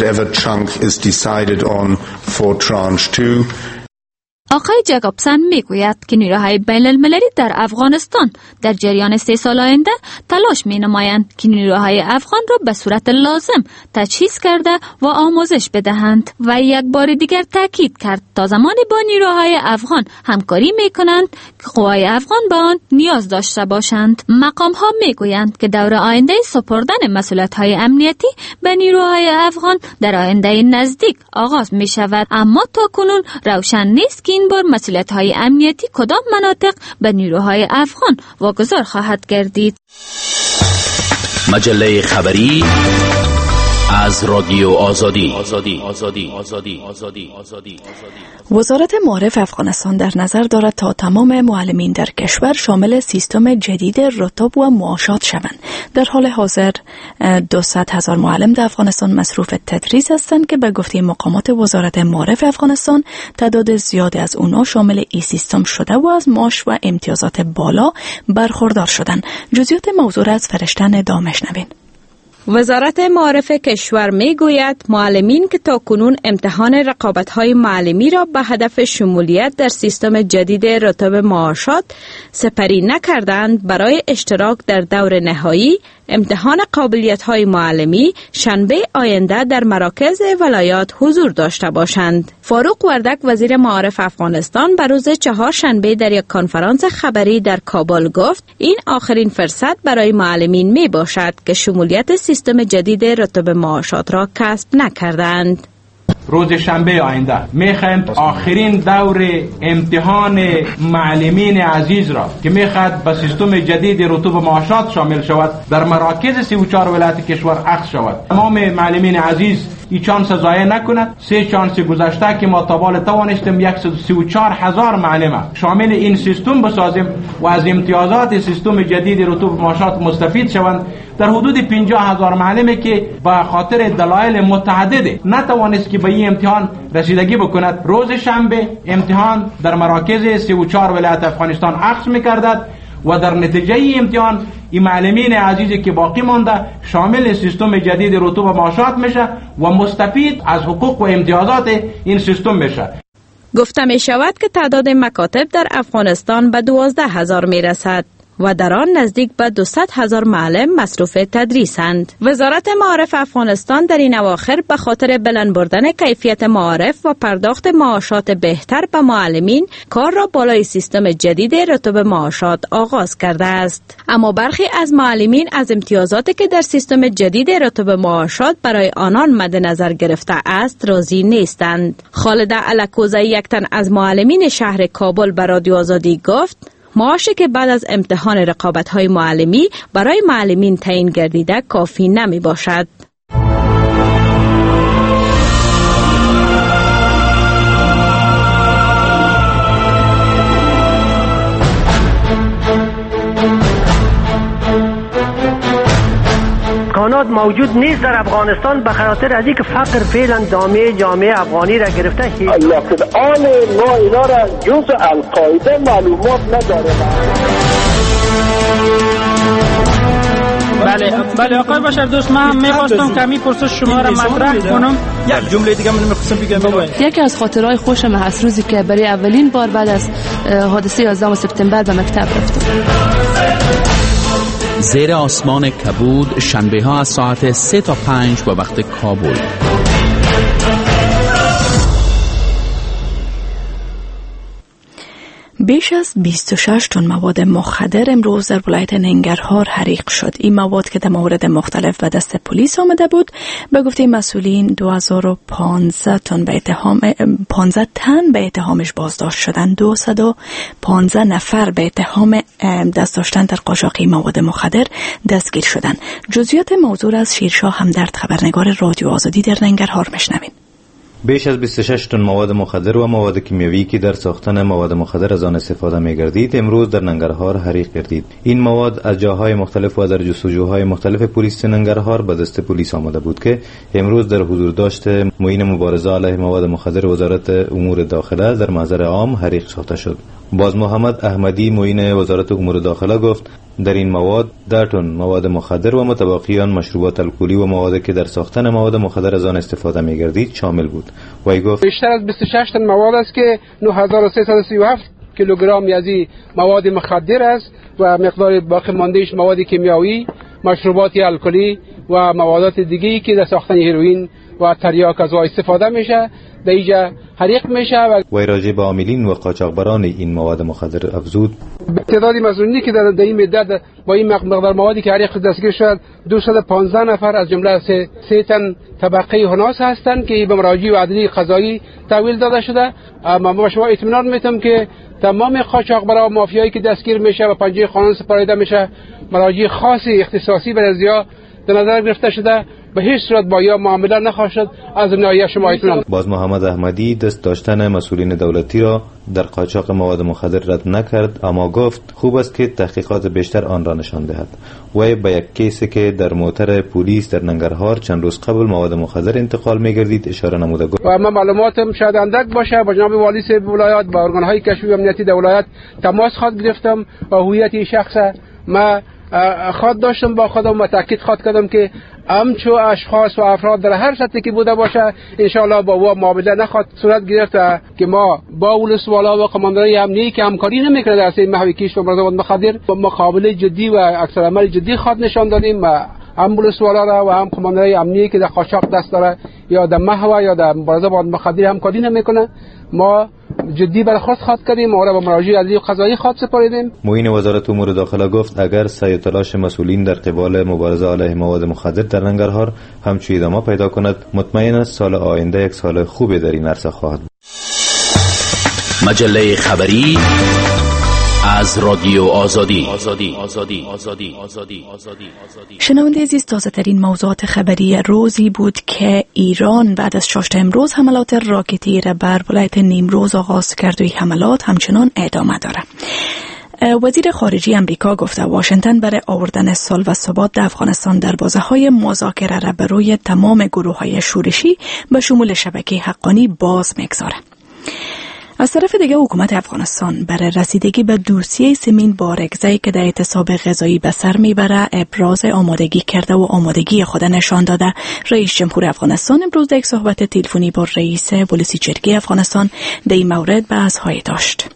آقای جاکوبسن میگوید که نیروهای بین المللی در افغانستان در جریان 3 سال آینده تلاش می نمایند که نیروهای افغان را به صورت لازم تجهیز کرده و آموزش بدهند و یک بار دیگر تاکید کرد تا زمانی با نیروهای افغان همکاری می کنند که قوای افغان به آن نیاز داشته باشند. مقام ها می گویند که دور آینده سپردن مسئولیت های امنیتی به نیروهای افغان در آینده نزدیک آغاز می شود، اما تا کنون روشن نیست که این بار مسئولیت‌های امنیتی کدام مناطق به نیروهای افغان واگذار خواهد گردید. مجله خبری از رادیو آزادی. وزارت معارف افغانستان در نظر دارد تا تمام معلمین در کشور شامل سیستم جدید رتب و معاشات شوند. در حال حاضر 200,000 معلم در افغانستان مصروف تدریس هستند که به گفته مقامات وزارت معارف افغانستان تعداد زیادی از اونا شامل این سیستم شده و از معاش و امتیازات بالا برخوردار شدند. جزئیات موضوع از فرشته دامش نوین. وزارت معارف کشور می گوید معلمین که تا کنون امتحان رقابت‌های معلمی را به هدف شمولیت در سیستم جدید رتب معاشات سپری نکردند، برای اشتراک در دور نهایی امتحان قابلیت‌های معلمی شنبه آینده در مراکز ولایات حضور داشته باشند. فاروق وردک وزیر معارف افغانستان به روز چهارشنبه در یک کنفرانس خبری در کابل گفت این آخرین فرصت برای معلمین می باشد که شمولیت سیستم جدید رتب معاشات را کسب نکردند. روز شنبه آینده میخوایم آخرین دور امتحان معلمین عزیز را که میخواد به سیستم جدید رتب معاشات شامل شود در مراکز 34 ولایت کشور اخذ شود. تمام معلمین عزیز این چانس ضایع نکند. 3 چانس گذشته که ما تا بالا توانستیم 134,000 معلم شامل این سیستم بسازیم و از امتیازات سیستم جدید رطوبه معاشات مستفید شوند. در حدود 50,000 معلمی که به خاطر دلایل متعدد نتوانست که به این امتحان رسیدگی بکند، روز شنبه امتحان در مراکز 34 ولایت افغانستان عقد می‌گردد و در نتیجه امتحان این معلمین عزیزی که باقی مانده شامل سیستم جدید رطوبه معاشات میشه و مستفید از حقوق و امتیازات این سیستم میشه. گفته می شود که تعداد مکاتب در افغانستان به 12,000 می رسد و در آن نزدیک به 200,000 معلم مصروف تدریسند. وزارت معارف افغانستان در این اواخر به خاطر بلند بردن کیفیت معارف و پرداخت معاشات بهتر به معلمین کار را بالای سیستم جدید رطوبه معاشات آغاز کرده است. اما برخی از معلمین از امتیازاتی که در سیستم جدید رطوبه معاشات برای آنان مد نظر گرفته است راضی نیستند. خالده الکوزی، یک تن از معلمین شهر کابل، به رادیو آزادی گفت معاشی که بعد از امتحان رقابت‌های معلمی برای معلمین تعیین گردیده کافی نمی باشد. امکانات موجود نیست در افغانستان به خاطر از اینکه فقر فعلا دامه جامعه افغانی را گرفته. لکن آن ما اینا را جز القاعده معلومات نداره. بله آقای بشر دوست، من می‌خواستم کمی پرسش شما را مطرح کنم. یک جمله دیگه من می‌خواستم بگم. یکی از خاطرهای خوشم هست روزی که برای اولین بار بعد از حادثه 11 سپتامبر به مکتب رفتم. زیر آسمان کبود، شنبه ها از ساعت 3 تا 5 به وقت کابل. بیش از 26 تن مواد مخدر امروز در ولایت ننگرهار حریق شد. این مواد که در موارد مختلف به دست پلیس آمده بود، به گفته مسئولین 2015 تن به اتهام 15 تن به اتهامش بازداشت شدند. 215 نفر به اتهام دست داشتن در قاچاق مواد مخدر دستگیر شدند. جزئیات موضوع از شیرشاه همدرد، خبرنگار رادیو آزادی در ننگرهار، میشنویم. بیش از 26 تن مواد مخدر و مواد کیمیایی که در ساختن مواد مخدر از آن استفاده می گردید امروز در ننگرهار حریق گردید. این مواد از جاهای مختلف و در جستجوهای مختلف پلیس ننگرهار به دست پلیس آمده بود که امروز در حضور داشته معین مبارزه علیه مواد مخدر وزارت امور داخله در محضر عام حریق ساخته شد. باز محمد احمدی معین وزارت امور داخله گفت در این مواد 10 تن مواد مخدر و متبقیان مشروبات الکلی و موادی که در ساختن مواد مخدر از آن استفاده می‌گردید شامل بود. وی گفت بیشتر از 26 تن مواد است که 9337 کیلوگرم از این مواد مخدر است و مقدار باقی ماندهش مواد کیمیایی، مشروبات الکلی و موادات دیگه‌ای که در ساختن هروئین و تریاک از آن استفاده میشه در اینجا حریق میشه. و راجع به عاملین و قاچاقبران این مواد مخدر افزود تعداد مسئولینی که در این مدت با این مقدار موادی که حریق دستگیر شد 215 نفر از جمله 3 تن طبقه هناس هستند که به مراجع و عدلی قضایی تحویل داده شده. اما ما شما اطمینان میتونم که تمام قاچاقبران و مافیایی که دستگیر میشه و پنجه قانون سپارده میشه مراجع خاصی اختصاصی به نظر در نظر گرفته شده، به هیچ صورت با یا معامله نخواهد شد. از ناحیه شما اطمینان. باز محمد احمدی دست داشتن مسئولین دولتی را در قاچاق مواد مخدر رد نکرد، اما گفت خوب است که تحقیقات بیشتر آن را نشان دهد. و به یک کیسی که در موتر پلیس در ننگرهار چند روز قبل مواد مخدر انتقال می‌گردید اشاره نموده گفت و ما معلوماتم شاید اندک باشه با جناب والی صاحب ولایت با ارگان‌های کشفی و امنیتی در ولایت تماس خود گرفتم و هویت شخص ما خود داشتم با خودم و تاکید خود کردم که همچو اشخاص و افراد در هر سطحی که بوده باشه انشاءالله با او معامله نخواد صورت گرفت که ما با ولسوالا و قماندانای امنیتی که همکاری نمیکنه در سه محو کیش و مواد مخدر مقابله جدی و اکثر عمل جدی خود نشان دادیم و هم ولسوالا را و هم قماندانای امنیتی که در قاچاق دست داره یا در محو یا در مبارزه با مخدر همکاری نمیکنه ما جدی برخواست خواد کردیم و را با مراجع عدلی و قضایی خواد سپاریدیم. معین وزارت امور داخله گفت اگر سعی و تلاش مسئولین در قبال مبارزه علیه مواد مخدر در ننگرهار همچنین ادامه پیدا کند مطمئن است سال آینده یک سال خوبی در این عرصه خواهد بود. مجله خبری از رادیو آزادی. شنونده عزیز، تازه ترین موضوعات خبری روزی بود که ایران بعد از 6 امروز حملات راکتی را بر ولایت نیمروز آغاز کرد و این حملات همچنان ادامه دارد. وزیر خارجه امریکا گفته واشنگتن برای آوردن صلح و ثبات در افغانستان دروازه‌های مذاکره را به روی تمام گروه‌های شورشی به شمول شبکه حقانی باز می‌گذارد. از طرف دیگه حکومت افغانستان برای رسیدگی به دوسیه سیمین بارگزایی که در اعتصاب غذایی به سر میبره ابراز آمادگی کرده و آمادگی خود نشان داده. رئیس جمهور افغانستان امروز در یک صحبت تلفنی با رئیس پلیس جرگه افغانستان در این مورد بحث‌های داشت.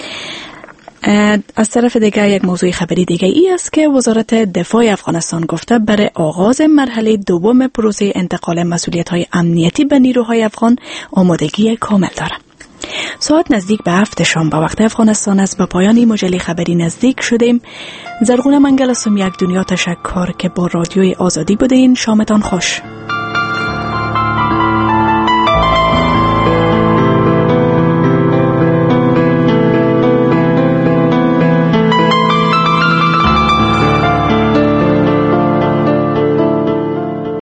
از طرف دیگه یک موضوع خبری دیگه ای است که وزارت دفاع افغانستان گفته برای آغاز مرحله دوم پروسه انتقال مسئولیت‌های امنیتی به نیروهای افغان آمادگی کامل دارد. ساعت نزدیک به 7 شام به وقت افغانستان است. به پایان مجله خبری نزدیک شدیم. زرغونه منگل هستم. یک دنیا تشکر که با رادیوی آزادی بودین. شامتان خوش.